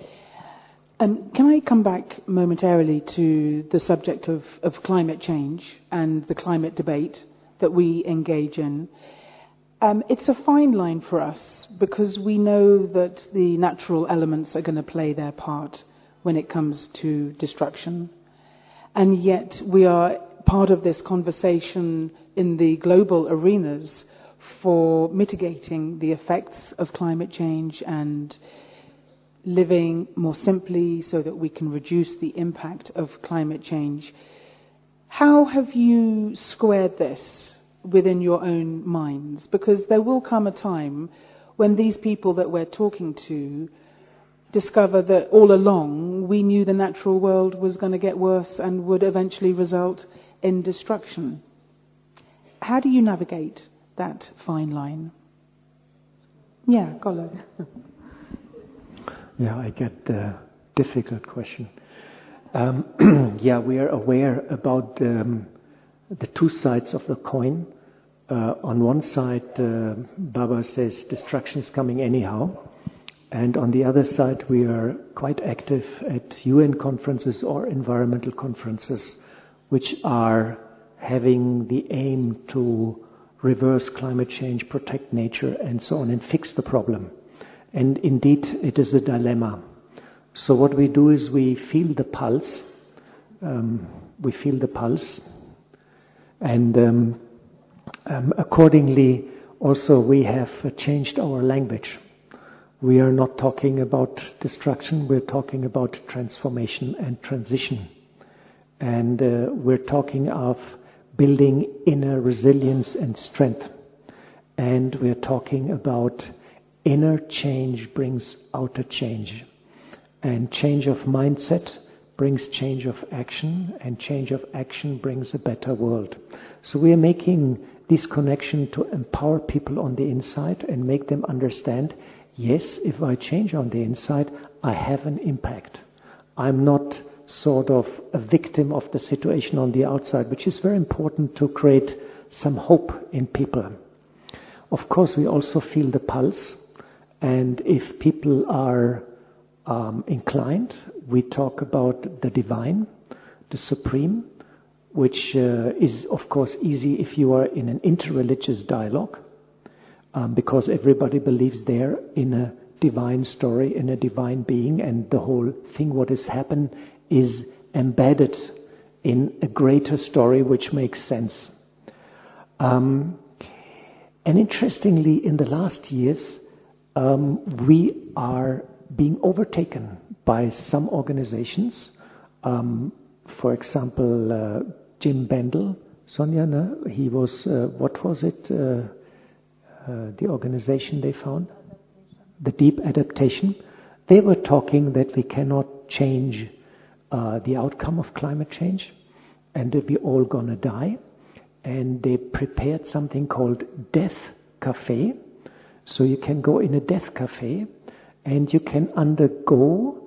Um, can I come back momentarily to the subject of, of climate change and the climate debate that we engage in? Um, it's a fine line for us because we know that the natural elements are going to play their part when it comes to destruction. And yet we are part of this conversation in the global arenas for mitigating the effects of climate change and living more simply so that we can reduce the impact of climate change. How have you squared this within your own minds? Because there will come a time when these people that we're talking to discover that all along we knew the natural world was going to get worse and would eventually result in destruction. How do you navigate that fine line? Yeah, Golo. Yeah, I get the difficult question. Um, yeah, we are aware about um, the two sides of the coin. Uh, on one side, uh, Baba says destruction is coming anyhow. And on the other side, we are quite active at U N conferences or environmental conferences, which are having the aim to reverse climate change, protect nature, and so on, and fix the problem. And indeed, it is a dilemma. So what we do is we feel the pulse. Um, we feel the pulse. And um, um, accordingly, also we have uh, changed our language. We are not talking about destruction, we're talking about transformation and transition. And uh, we're talking of building inner resilience and strength. And we're talking about inner change brings outer change. And change of mindset brings change of action, and change of action brings a better world. So we are making this connection to empower people on the inside and make them understand, yes, if I change on the inside, I have an impact. I'm not sort of a victim of the situation on the outside, which is very important to create some hope in people. Of course, we also feel the pulse. And if people are um, inclined, we talk about the divine, the supreme, which uh, is, of course, easy if you are in an interreligious dialogue, um, because everybody believes there in a divine story, in a divine being, and the whole thing, what has happened, is embedded in a greater story which makes sense. Um, and interestingly, in the last years, Um, we are being overtaken by some organizations. Um, for example, uh, Jim Bendel, Sonia, no? he was, uh, what was it, uh, uh, the organization they found? The Deep Adaptation. They were talking that we cannot change uh, the outcome of climate change and that we're all gonna die. And they prepared something called Death Cafe. So you can go in a death cafe and you can undergo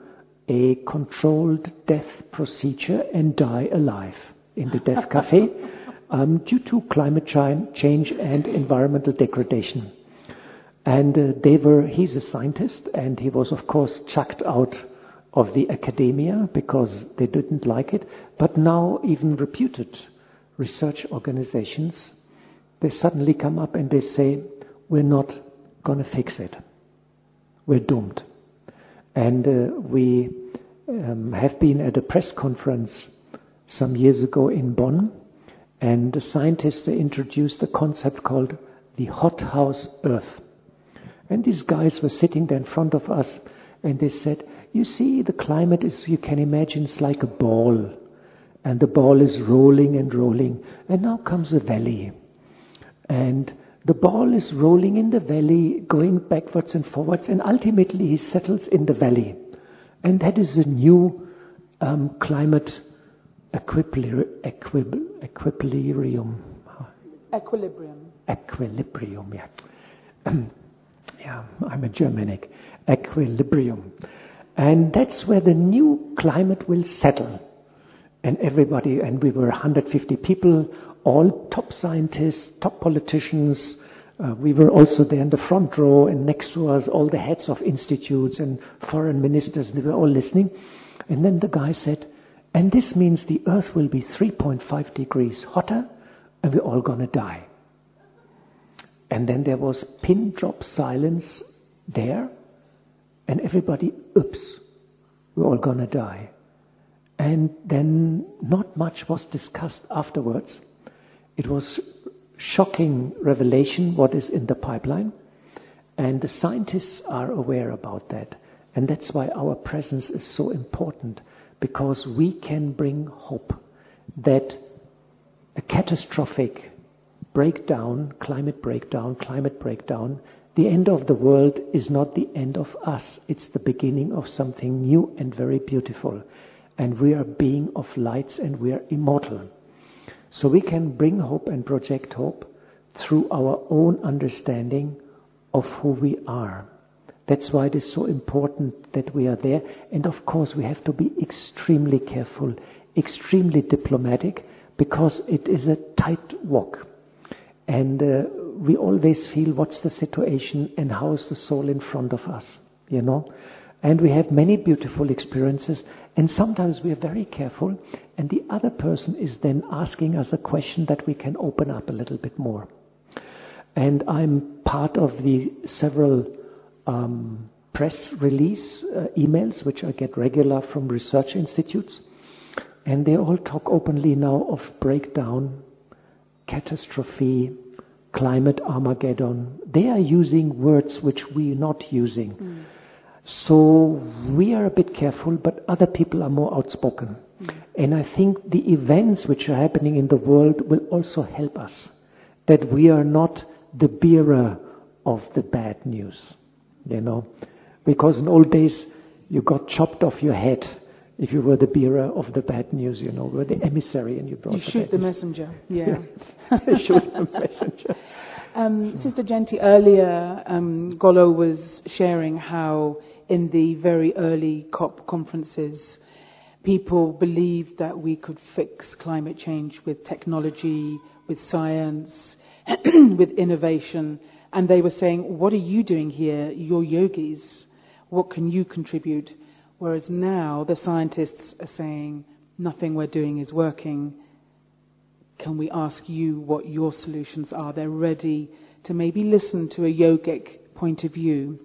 a controlled death procedure and die alive in the death cafe um, due to climate change and environmental degradation. And uh, they were, he's a scientist, and he was of course chucked out of the academia because they didn't like it. But now even reputed research organizations, they suddenly come up and they say, we're not going to fix it. We're doomed. And uh, we um, have been at a press conference some years ago in Bonn, and the scientists introduced a concept called the hothouse Earth. And these guys were sitting there in front of us, and they said, you see, the climate is, you can imagine, it's like a ball. And the ball is rolling and rolling. And now comes a valley. And the ball is rolling in the valley, going backwards and forwards, and ultimately he settles in the valley. And that is a new um, climate equilibri- equib- equilibrium. Equilibrium. Equilibrium, yeah. Yeah, I'm a Germanic. Equilibrium. And that's where the new climate will settle. And everybody, and we were one hundred fifty people, all top scientists, top politicians. Uh, we were also there in the front row, and next to us all the heads of institutes and foreign ministers, they were all listening. And then the guy said, and this means the earth will be three point five degrees hotter, and we're all going to die. And then there was pin drop silence there, and everybody, oops, we're all going to die. And then not much was discussed afterwards. It was shocking revelation what is in the pipeline, and the scientists are aware about that. And that's why our presence is so important, because we can bring hope that a catastrophic breakdown, climate breakdown, climate breakdown, the end of the world is not the end of us. It's the beginning of something new and very beautiful. And we are being of lights, and we are immortal. So we can bring hope and project hope through our own understanding of who we are. That's why it is so important that we are there. And of course we have to be extremely careful, extremely diplomatic, because it is a tight walk. And uh, we always feel what's the situation and how is the soul in front of us, you know. And we have many beautiful experiences, and sometimes we are very careful, and the other person is then asking us a question that we can open up a little bit more. And I'm part of the several um, press release uh, emails which I get regular from research institutes, and they all talk openly now of breakdown, catastrophe, climate Armageddon. They are using words which we are not using. Mm. So we are a bit careful, but other people are more outspoken. Mm. And I think the events which are happening in the world will also help us, that we are not the bearer of the bad news, you know. Because in old days, you got chopped off your head if you were the bearer of the bad news, you know, were the emissary and you brought you the shoot the news. messenger, yeah. Shoot the messenger. Um, Sister Genti, earlier um, Golo was sharing how in the very early COP conferences, people believed that we could fix climate change with technology, with science, with innovation. And they were saying, what are you doing here? You're yogis. What can you contribute? Whereas now the scientists are saying, nothing we're doing is working. Can we ask you what your solutions are? They're ready to maybe listen to a yogic point of view.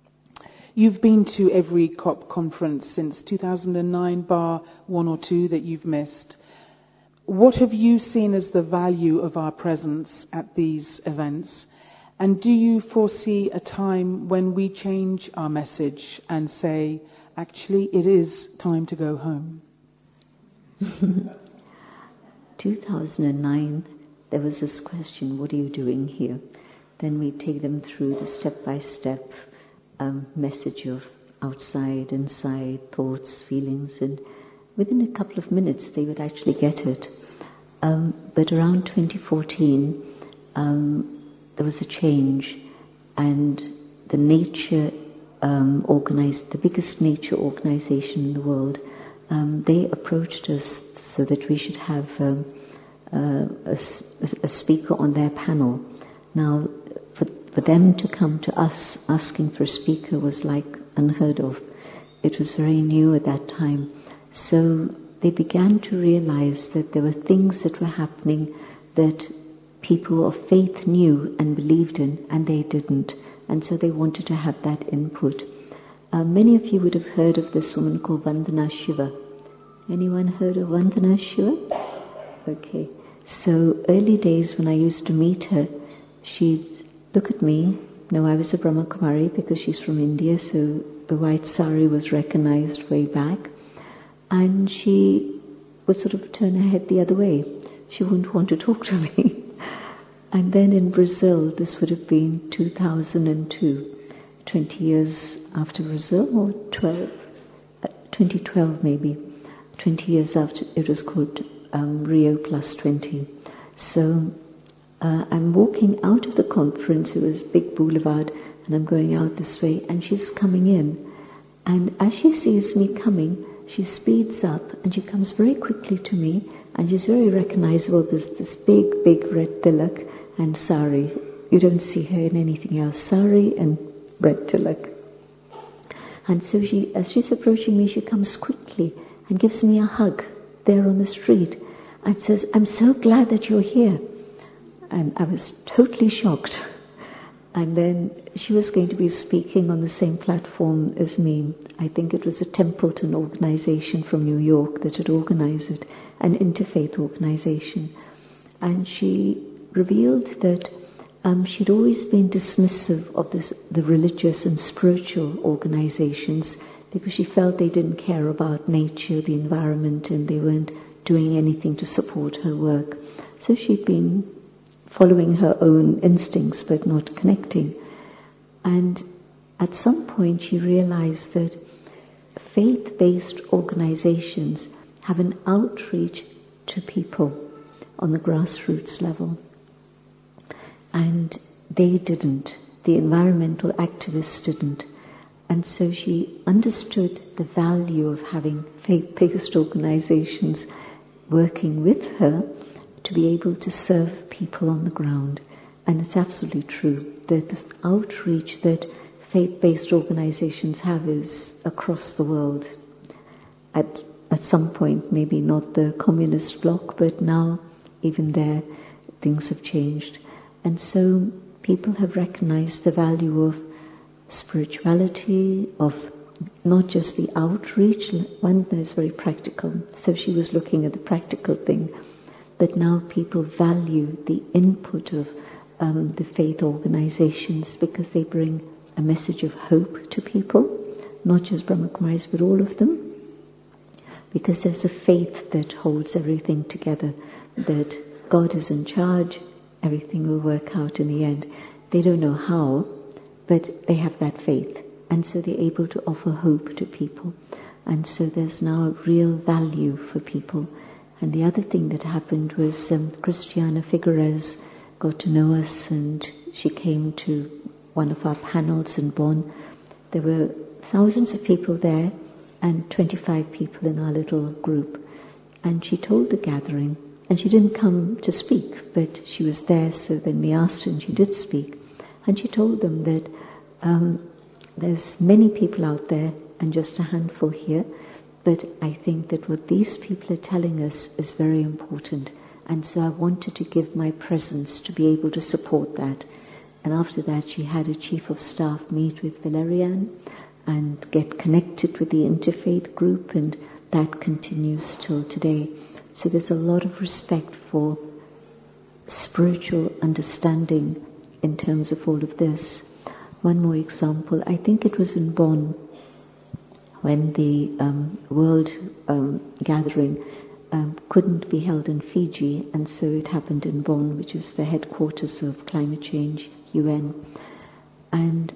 You've been to every COP conference since two thousand nine, bar one or two that you've missed. What have you seen as the value of our presence at these events? And do you foresee a time when we change our message and say, actually, it is time to go home? two thousand nine, there was this question, what are you doing here? Then we take them through the step-by-step um, message of outside, inside, thoughts, feelings, and within a couple of minutes they would actually get it. Um, but around twenty fourteen, um, there was a change, and the nature um, organized, the biggest nature organization in the world, um, they approached us so that we should have um, uh, a, a speaker on their panel. Now, for, for them to come to us asking for a speaker was like unheard of. It was very new at that time. So they began to realize that there were things that were happening that people of faith knew and believed in, and they didn't. And so they wanted to have that input. Uh, many of you would have heard of this woman called Vandana Shiva. Anyone heard of Vandana Shiva? Okay. So early days when I used to meet her, she'd look at me. No, I was a Brahma Kumari because she's from India, so the white sari was recognized way back. And she would sort of turn her head the other way. She wouldn't want to talk to me. And then in Brazil, this would have been two thousand two, twenty years after Brazil, or twelve, uh, twenty twelve maybe, twenty years after, it was called um, Rio Plus twenty. So uh, I'm walking out of the conference, it was big boulevard, and I'm going out this way, and she's coming in. And as she sees me coming, she speeds up, and she comes very quickly to me, and she's very recognizable. There's this big, big red tilak and sari. You don't see her in anything else. Sari and red tilak. And so she, as she's approaching me, she comes quickly and gives me a hug there on the street and says, "I'm so glad that you're here." And I was totally shocked. And then she was going to be speaking on the same platform as me. I think it was a Templeton organization from New York that had organized it, an interfaith organization. And she revealed that um, she'd always been dismissive of this, the religious and spiritual organizations because she felt they didn't care about nature, the environment, and they weren't doing anything to support her work. So she'd been following her own instincts but not connecting. And at some point she realized that faith-based organizations have an outreach to people on the grassroots level. And they didn't. The environmental activists didn't. And so she understood the value of having faith-based organizations working with her to be able to serve people on the ground. And it's absolutely true that this outreach that faith-based organizations have is across the world. At, at some point, maybe not the communist bloc, but now even there things have changed. And so people have recognized the value of spirituality, of not just the outreach. One that is very practical. So she was looking at the practical thing. But now people value the input of um, the faith organizations because they bring a message of hope to people, not just Brahma Kumaris, but all of them. Because there's a faith that holds everything together, that God is in charge, everything will work out in the end. They don't know how, but they have that faith. And so they're able to offer hope to people. And so there's now real value for people. And the other thing that happened was um, Christiana Figueres got to know us, and she came to one of our panels in Bonn. There were thousands of people there and twenty-five people in our little group. And she told the gathering, and she didn't come to speak, but she was there, so then we asked her and she did speak. And she told them that um, there's many people out there and just a handful here, but I think that what these people are telling us is very important. And so I wanted to give my presence to be able to support that. And after that, she had a chief of staff meet with Valerian and get connected with the interfaith group, and that continues till today. So there's a lot of respect for spiritual understanding in terms of all of this. One more example, I think it was in Bonn, when the um, World um, Gathering um, couldn't be held in Fiji, and so it happened in Bonn, which is the headquarters of climate change, U N. And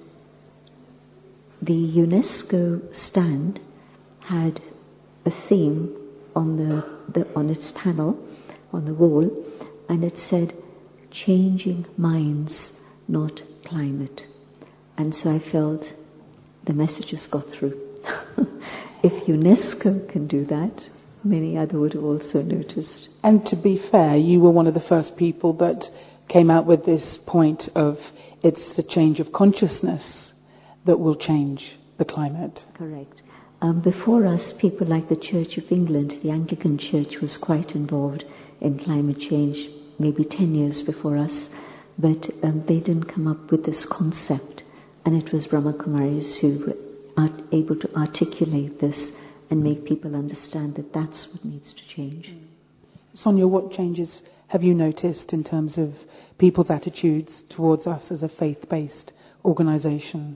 the UNESCO stand had a theme on the, the on its panel, on the wall, and it said, "Changing minds, not climate." And so I felt the message has got through. If UNESCO can do that, many other would have also noticed. And to be fair, you were one of the first people that came out with this point of it's the change of consciousness that will change the climate. Correct. Um, before us, people like the Church of England, the Anglican Church, was quite involved in climate change, maybe ten years before us, but um, they didn't come up with this concept, and it was Brahmakumaris who were art- able to articulate this and make people understand that that's what needs to change. Sonia, what changes have you noticed in terms of people's attitudes towards us as a faith-based organisation?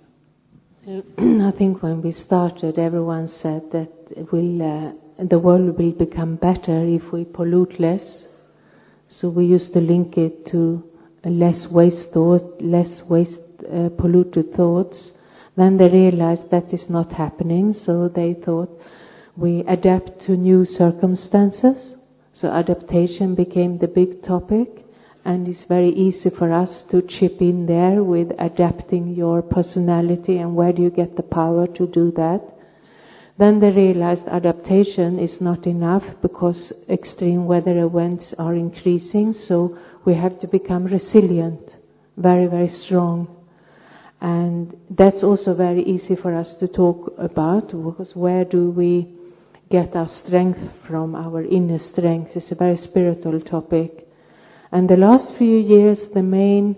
I think when we started, everyone said that we'll, uh, the world will become better if we pollute less. So we used to link it to less waste thought, less waste uh, polluted thoughts. Then they realized that is not happening, so they thought we adapt to new circumstances. So adaptation became the big topic. And it's very easy for us to chip in there with adapting your personality, and where do you get the power to do that? Then they realized adaptation is not enough because extreme weather events are increasing, so we have to become resilient, very, very strong. And that's also very easy for us to talk about, because where do we get our strength from, our inner strength? It's a very spiritual topic. And the last few years, the main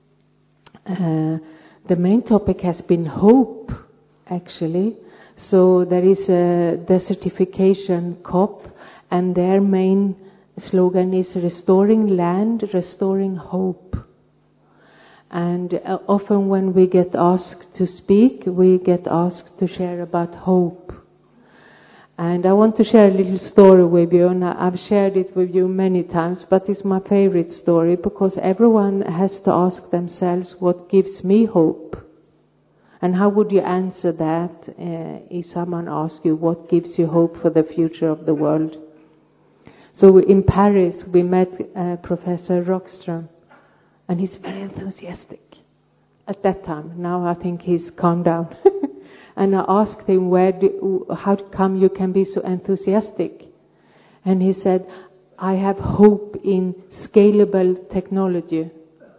uh, the main topic has been hope, actually. So there is a desertification COP, and their main slogan is restoring land, restoring hope. And uh, often when we get asked to speak, we get asked to share about hope. And I want to share a little story with you, and I've shared it with you many times, but it's my favorite story because everyone has to ask themselves, what gives me hope? And how would you answer that uh, if someone asks you, what gives you hope for the future of the world? So in Paris, we met uh, Professor Rockström, and he's very enthusiastic at that time. Now I think he's calmed down. And I asked him, "Where do, how come you can be so enthusiastic?" And he said, "I have hope in scalable technology."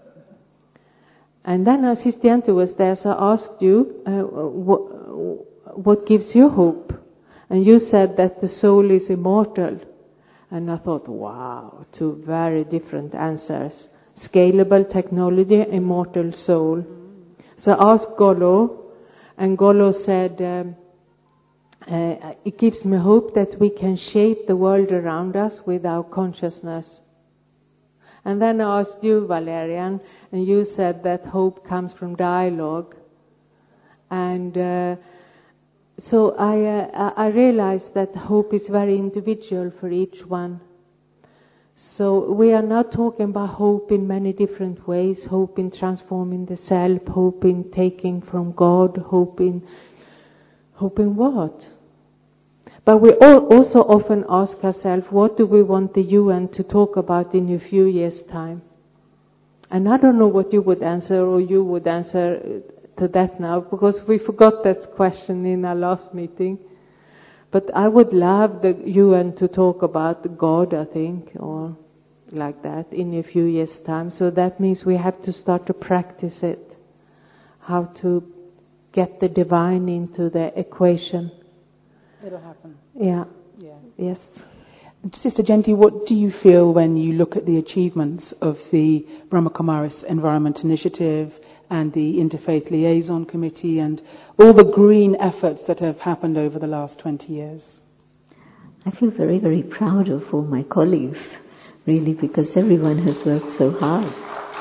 And then Assistente was there, so I asked you, uh, what, what gives you hope? And you said that the soul is immortal. And I thought, wow, two very different answers. Scalable technology, immortal soul. So I asked Golo, and Golo said, um, uh, it gives me hope that we can shape the world around us with our consciousness. And then I asked you, Valerian, and you said that hope comes from dialogue. And uh, so I, uh, I realized that hope is very individual for each one. So we are now talking about hope in many different ways. Hope in transforming the self, hope in taking from God, hope in, hope in what? But we all also often ask ourselves, what do we want the U N to talk about in a few years' time? And I don't know what you would answer, or you would answer to that now, because we forgot that question in our last meeting. But I would love the U N to talk about God, I think, or like that, in a few years' time. So that means we have to start to practice it, how to get the divine into the equation. It'll happen. Yeah. Yeah. Yes. Sister Jenti, what do you feel when you look at the achievements of the Brahmakumaris Environment Initiative and the Interfaith Liaison Committee and all the green efforts that have happened over the last twenty years? I feel very, very proud of all my colleagues, really, because everyone has worked so hard.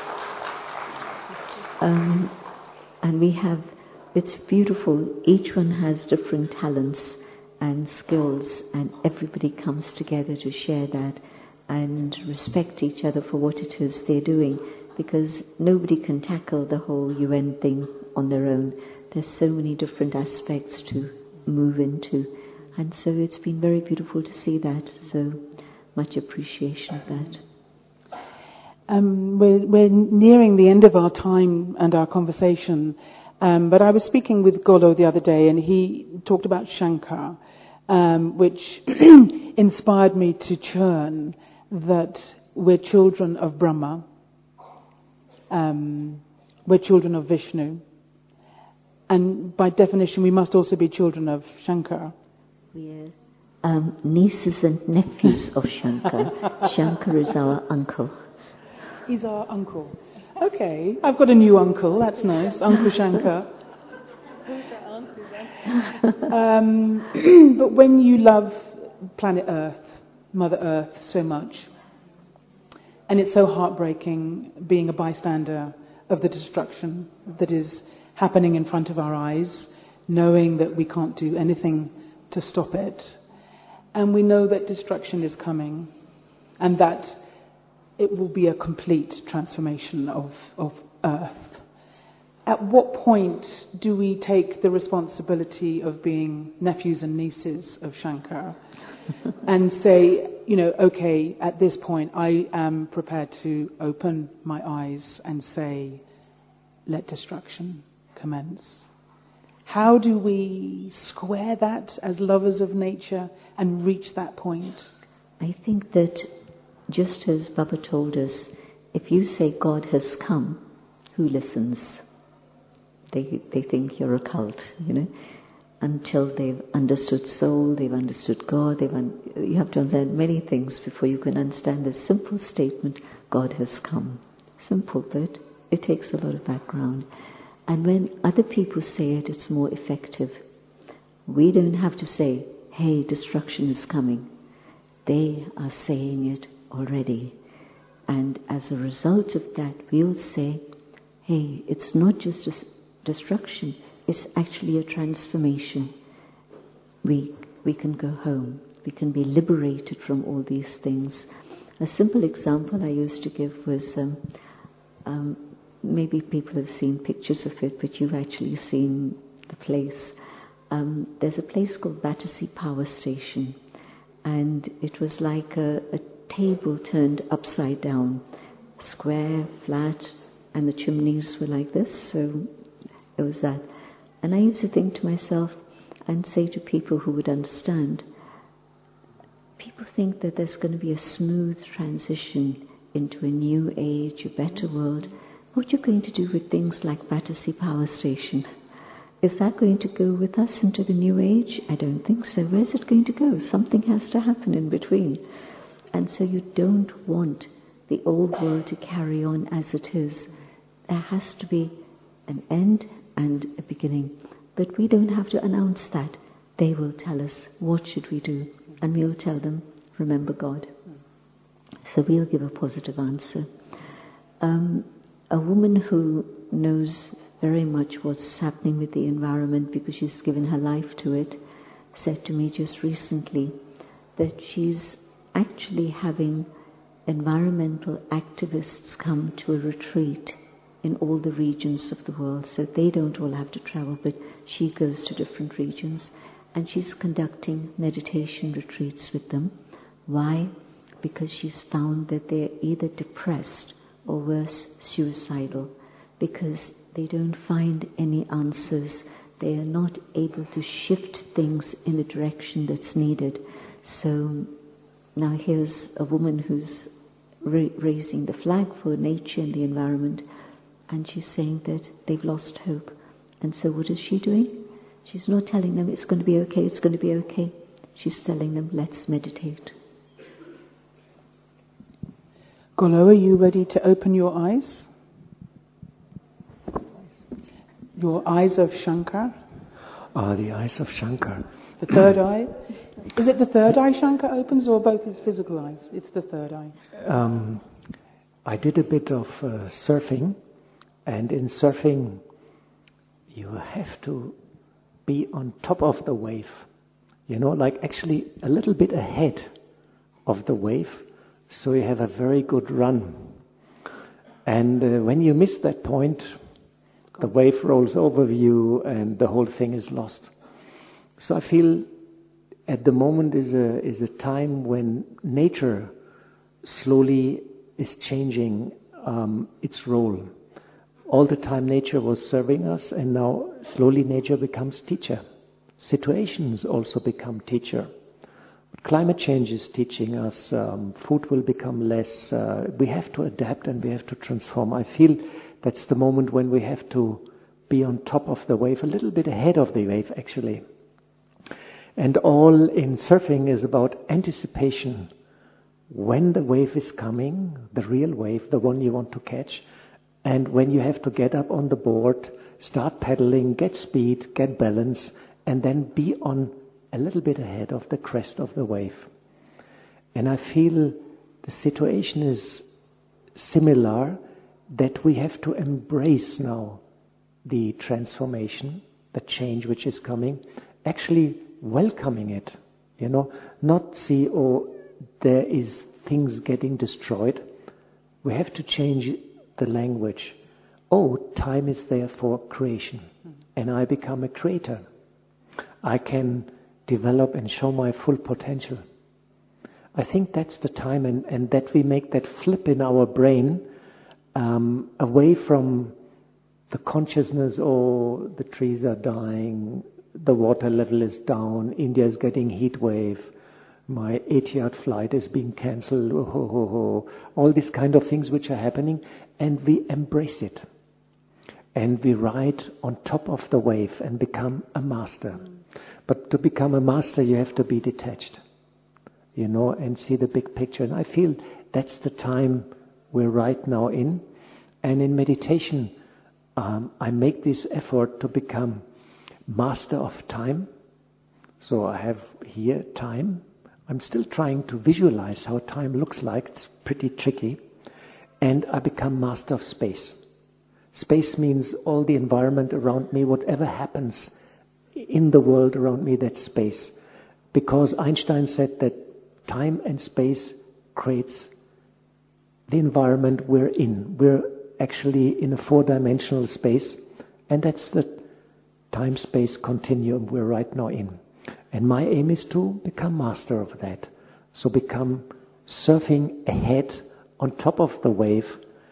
Um, and we have, it's beautiful, each one has different talents and skills, and everybody comes together to share that and respect each other for what it is they're doing, because nobody can tackle the whole U N thing on their own. There's so many different aspects to move into, and so it's been very beautiful to see that, so much appreciation of that. Um, we're, we're nearing the end of our time and our conversation, Um, but I was speaking with Golo the other day, and he talked about Shankar, um, which inspired me to churn that we're children of Brahma, um, we're children of Vishnu, and by definition we must also be children of Shankar. We're um, nieces and nephews of Shankar. Shankar is our uncle. He's our uncle. Okay, I've got a new uncle, that's nice, Uncle Shankar. um, but when you love planet Earth, Mother Earth, so much, and it's so heartbreaking being a bystander of the destruction that is happening in front of our eyes, knowing that we can't do anything to stop it, and we know that destruction is coming, and that it will be a complete transformation of, of Earth. At what point do we take the responsibility of being nephews and nieces of Shankar and say, you know, okay, at this point I am prepared to open my eyes and say, let destruction commence? How do we square that as lovers of nature and reach that point? I think that just as Baba told us, if you say God has come, who listens? They they think you're a cult, you know. Until they've understood soul, they've understood God. They've un- you have to understand many things before you can understand the simple statement, God has come. Simple, but it takes a lot of background. And when other people say it, it's more effective. We don't have to say, hey, destruction is coming. They are saying it already. And as a result of that, we'll say, hey, it's not just a destruction, it's actually a transformation. We, we can go home. We can be liberated from all these things. A simple example I used to give was, um, um, maybe people have seen pictures of it, but you've actually seen the place. Um, there's a place called Battersea Power Station, and it was like a, a table turned upside down, square, flat, and the chimneys were like this, so it was that. And I used to think to myself and say to people who would understand, people think that there's going to be a smooth transition into a new age, a better world. What are you going to do with things like Battersea Power Station? Is that going to go with us into the new age? I don't think so. Where's it going to go? Something has to happen in between. And so you don't want the old world to carry on as it is. There has to be an end and a beginning. But we don't have to announce that. They will tell us, what should we do? And we'll tell them, remember God. So we'll give a positive answer. Um, a woman who knows very much what's happening with the environment because she's given her life to it, said to me just recently that she's actually having environmental activists come to a retreat in all the regions of the world. So they don't all have to travel, but she goes to different regions and she's conducting meditation retreats with them. Why? Because she's found that they're either depressed or worse, suicidal, because they don't find any answers. They are not able to shift things in the direction that's needed. So now here's a woman who's ra- raising the flag for nature and the environment, and she's saying that they've lost hope. And so what is she doing? She's not telling them it's going to be okay, it's going to be okay. She's telling them, let's meditate. Golo, are you ready to open your eyes? Your eyes of Shankar? Ah, the eyes of Shankar. The third eye? Is it the third eye Shankar opens or both his physical eyes? It's the third eye. Um, I did a bit of uh, surfing, and in surfing you have to be on top of the wave. You know, like actually a little bit ahead of the wave, so you have a very good run. And uh, when you miss that point, the wave rolls over you and the whole thing is lost. So I feel at the moment is a is a time when nature slowly is changing um, its role. all the time nature was serving us, and now slowly nature becomes teacher. Situations also become teacher. But climate change is teaching us, um, food will become less, uh, we have to adapt and we have to transform. I feel that's the moment when we have to be on top of the wave, a little bit ahead of the wave actually. And all in surfing is about anticipation. When the wave is coming, the real wave, the one you want to catch, and when you have to get up on the board, start paddling, get speed, get balance, and then be on a little bit ahead of the crest of the wave. And I feel the situation is similar, that we have to embrace now the transformation, the change which is coming, actually welcoming it, you know, not see, oh, there is things getting destroyed. We have to change the language. Oh, time is there for creation, and I become a creator. I can develop and show my full potential. I think that's the time, and, and that we make that flip in our brain um, away from the consciousness, oh, the trees are dying, the water level is down, India is getting heat wave, my Etihad flight is being cancelled, oh, ho, ho, ho. All these kind of things which are happening, and we embrace it. And we ride on top of the wave and become a master. But to become a master, you have to be detached, you know, and see the big picture. And I feel that's the time we're right now in. And in meditation, um, I make this effort to become master of time. So I have here time. I'm still trying to visualize how time looks like. It's pretty tricky. And I become master of space. Space means all the environment around me, whatever happens in the world around me, that's space. Because Einstein said that time and space creates the environment we're in. We're actually in a four-dimensional space, and that's the time-space continuum we're right now in. And my aim is to become master of that. So become surfing ahead on top of the wave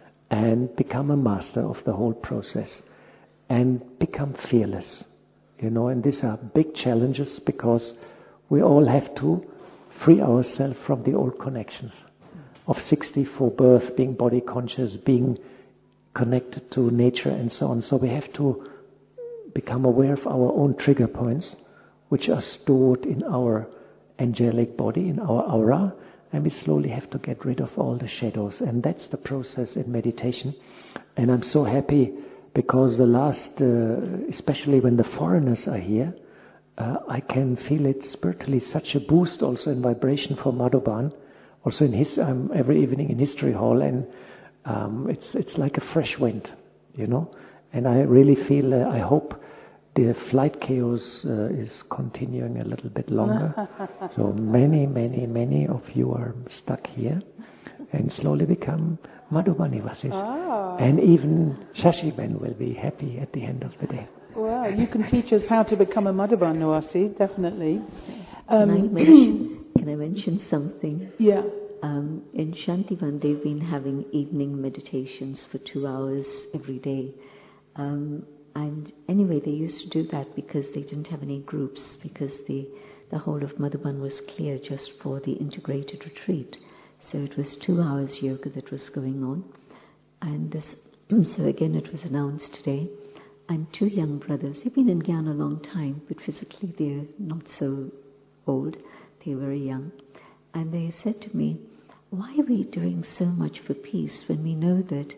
and become a master of the whole process and become fearless. You know, and these are big challenges because we all have to free ourselves from the old connections of sixty-four birth, being body conscious, being connected to nature and so on. So we have to become aware of our own trigger points, which are stored in our angelic body, in our aura, and we slowly have to get rid of all the shadows. And that's the process in meditation. And I'm so happy because the last, uh, especially when the foreigners are here, uh, I can feel it spiritually such a boost also in vibration for Madhuban. Also in his, um, every evening in History Hall, and um, it's it's like a fresh wind, you know. And I really feel, uh, I hope the flight chaos uh, is continuing a little bit longer. So many, many, many of you are stuck here and slowly become Madhubanivasis. Oh. And even Shashiben will be happy at the end of the day. Well, you can teach us how to become a Madhuban Nivasi, definitely. Um, can, I mention, can I mention something? Yeah. Um, in Shantivan, they've been having evening meditations for two hours every day. Um, and anyway, they used to do that because they didn't have any groups, because the, the whole of Madhuban was clear just for the integrated retreat. So it was two hours yoga that was going on. And this, so again, it was announced today. And two young brothers, they've been in Gyan a long time, but physically they're not so old. They're very young. And they said to me, why are we doing so much for peace when we know that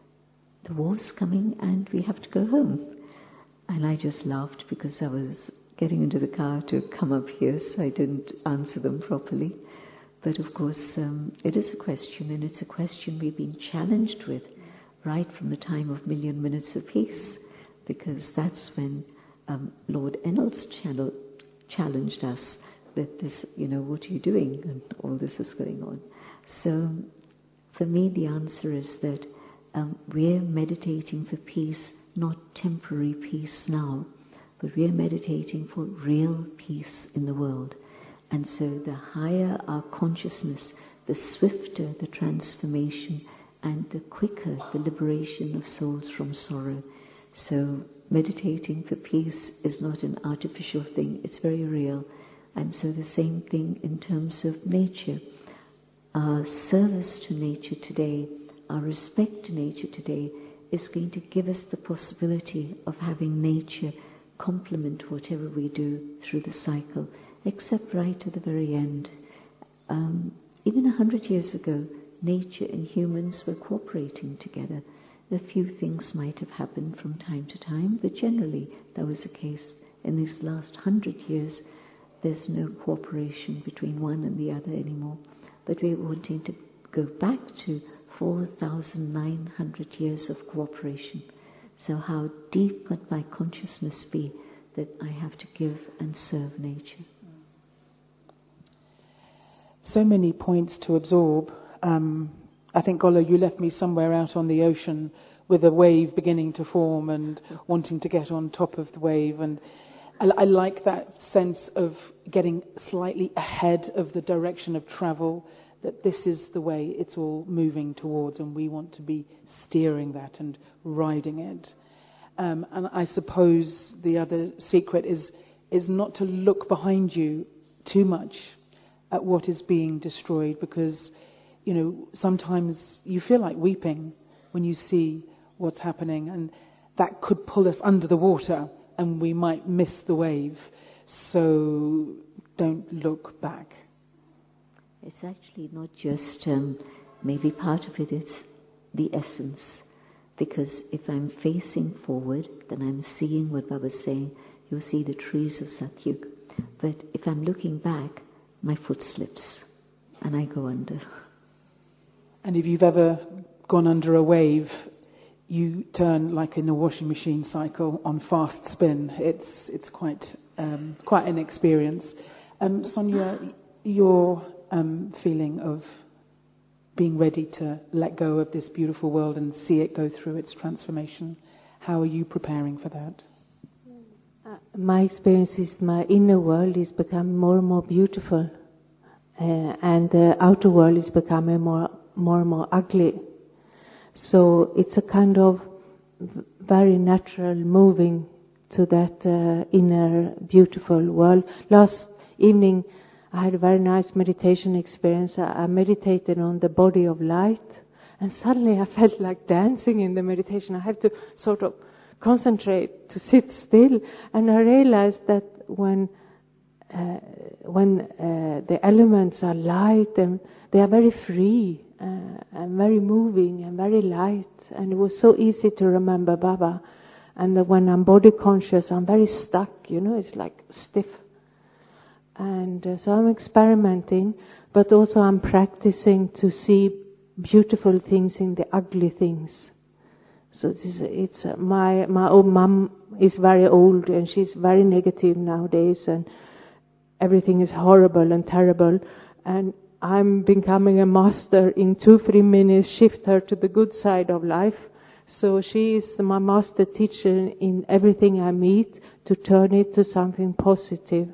the war's coming and we have to go home? And I just laughed because I was getting into the car to come up here, so I didn't answer them properly. But of course, um, it is a question, and it's a question we've been challenged with right from the time of Million Minutes of Peace, because that's when um, Lord Ennals channel, challenged us that this, you know, what are you doing? And all this is going on. So for me, the answer is that um, we're meditating for peace, not temporary peace now, but we're meditating for real peace in the world. And so the higher our consciousness, the swifter the transformation and the quicker the liberation of souls from sorrow. So meditating for peace is not an artificial thing, it's very real. And so the same thing in terms of nature. Our service to nature today, our respect to nature today, is going to give us the possibility of having nature complement whatever we do through the cycle, except right to the very end. Um, even a hundred years ago, nature and humans were cooperating together. A few things might have happened from time to time, but generally that was the case. In these last hundred years, there's no cooperation between one and the other anymore. But we're wanting to go back to four thousand nine hundred years of cooperation. So how deep must my consciousness be that I have to give and serve nature? So many points to absorb. Um, I think, Golo, you left me somewhere out on the ocean with a wave beginning to form and wanting to get on top of the wave. And I, I like that sense of getting slightly ahead of the direction of travel, that this is the way it's all moving towards, and we want to be steering that and riding it. Um, and I suppose the other secret is is not to look behind you too much at what is being destroyed, because, you know, sometimes you feel like weeping when you see what's happening, and that could pull us under the water and we might miss the wave. So don't look back. It's actually not just, um, maybe part of it is the essence. Because if I'm facing forward, then I'm seeing what Baba's saying. You'll see the trees of Satyug. But if I'm looking back, my foot slips and I go under. And if you've ever gone under a wave, you turn like in a washing machine cycle on fast spin. It's it's quite um, quite an experience. Um, Sonia, your um, feeling of being ready to let go of this beautiful world and see it go through its transformation, how are you preparing for that? Uh, my experience is my inner world is becoming more and more beautiful, uh, and the outer world is becoming more, more and more ugly. So it's a kind of very natural moving to that uh, inner beautiful world. Last evening I had a very nice meditation experience. I, I meditated on the body of light, and suddenly I felt like dancing in the meditation. I had to sort of concentrate to sit still, and I realized that when uh, when uh, the elements are light, and they are very free uh, and very moving and very light, and it was so easy to remember Baba. And that when I'm body conscious, I'm very stuck, you know, it's like stiff. And uh, so I'm experimenting, but also I'm practicing to see beautiful things in the ugly things. So this, it's uh, my my old mum is very old, and she's very negative nowadays, and everything is horrible and terrible. And I'm becoming a master in two three minutes. Shift her to the good side of life. So she is my master teacher in everything I meet, to turn it to something positive.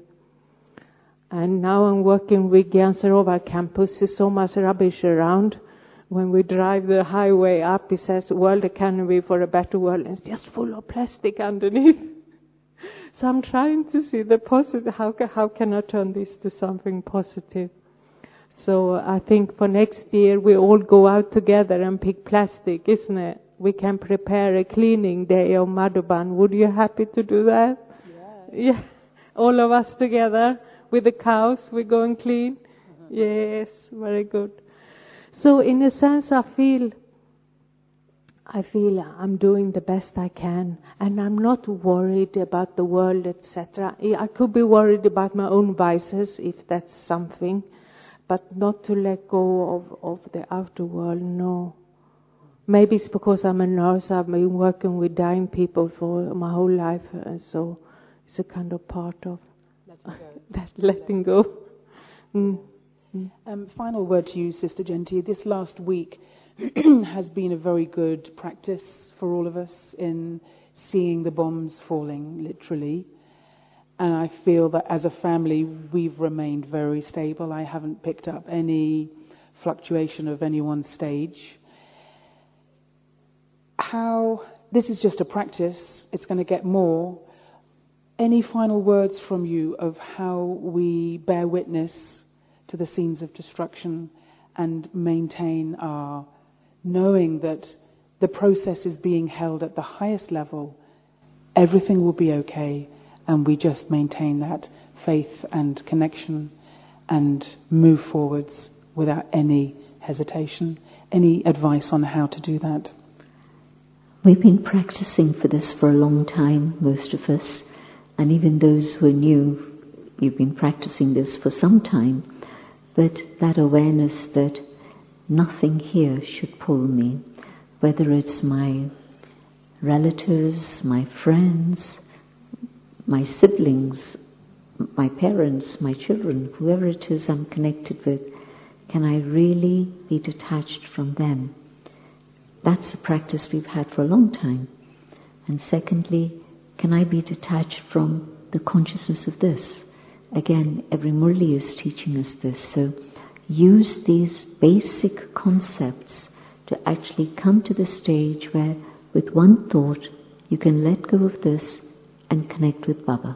And now I'm working with Gyansarova campus. There's so much rubbish around. When we drive the highway up, it says World Economy for a Better World, and it's just full of plastic underneath. So I'm trying to see the positive. How can, how can I turn this to something positive? So I think for next year we all go out together and pick plastic, isn't it? We can prepare a cleaning day of Madhuban. Would you happy to do that? Yeah. Yeah. All of us together. With the cows, we go and clean. Mm-hmm. Yes, very good. So in a sense, I feel, I feel I'm doing the best I can, and I'm not worried about the world, et cetera. I could be worried about my own vices, if that's something, but not to let go of, of the outer world. No. Maybe it's because I'm a nurse. I've been working with dying people for my whole life, and so it's a kind of part of that letting go. Mm. Mm. Um, final word to you, Sister Jenti. This last week has been a very good practice for all of us in seeing the bombs falling, literally. And I feel that as a family, we've remained very stable. I haven't picked up any fluctuation of any one stage. how this is just a practice, it's going to get more. Any final words from you of how we bear witness to the scenes of destruction and maintain our knowing that the process is being held at the highest level, everything will be okay, and we just maintain that faith and connection and move forwards without any hesitation? Any advice on how to do that? We've been practicing for this for a long time, most of us, and even those who are new, you've been practicing this for some time, but that awareness that nothing here should pull me, whether it's my relatives, my friends, my siblings, my parents, my children, whoever it is I'm connected with, can I really be detached from them? That's a practice we've had for a long time. And secondly, can I be detached from the consciousness of this? Again, every Murli is teaching us this. So use these basic concepts to actually come to the stage where with one thought you can let go of this and connect with Baba.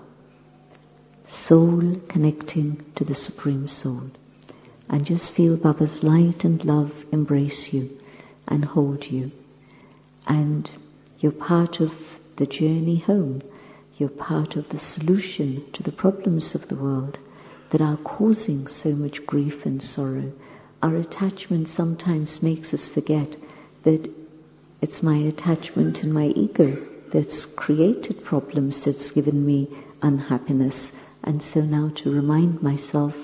Soul connecting to the Supreme Soul. And just feel Baba's light and love embrace you and hold you. And you're part of the journey home. You're part of the solution to the problems of the world that are causing so much grief and sorrow. Our attachment sometimes makes us forget that it's my attachment and my ego that's created problems, that's given me unhappiness. And so now to remind myself,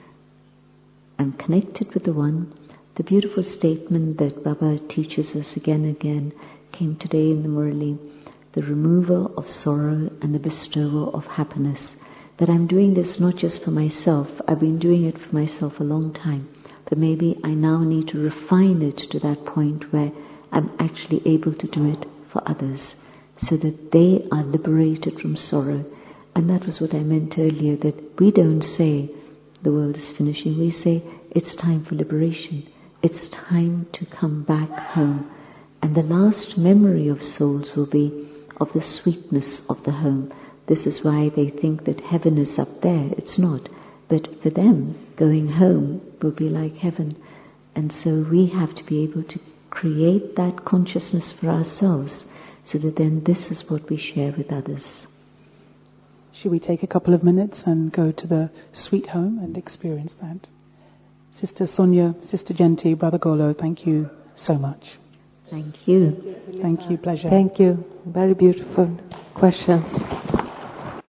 I'm connected with the One. The beautiful statement that Baba teaches us again and again came today in the Murli, the remover of sorrow and the bestower of happiness. That I'm doing this not just for myself, I've been doing it for myself a long time, but maybe I now need to refine it to that point where I'm actually able to do it for others, so that they are liberated from sorrow. And that was what I meant earlier, that we don't say the world is finishing, we say it's time for liberation. It's time to come back home. And the last memory of souls will be of the sweetness of the home. This is why they think that heaven is up there. It's not. But for them, going home will be like heaven. And so we have to be able to create that consciousness for ourselves, so that then this is what we share with others. Should we take a couple of minutes and go to the sweet home and experience that? Sister Sonia, Sister Jenti, Brother Golo, thank you so much. Thank you. Thank you, pleasure. Thank you. Very beautiful questions.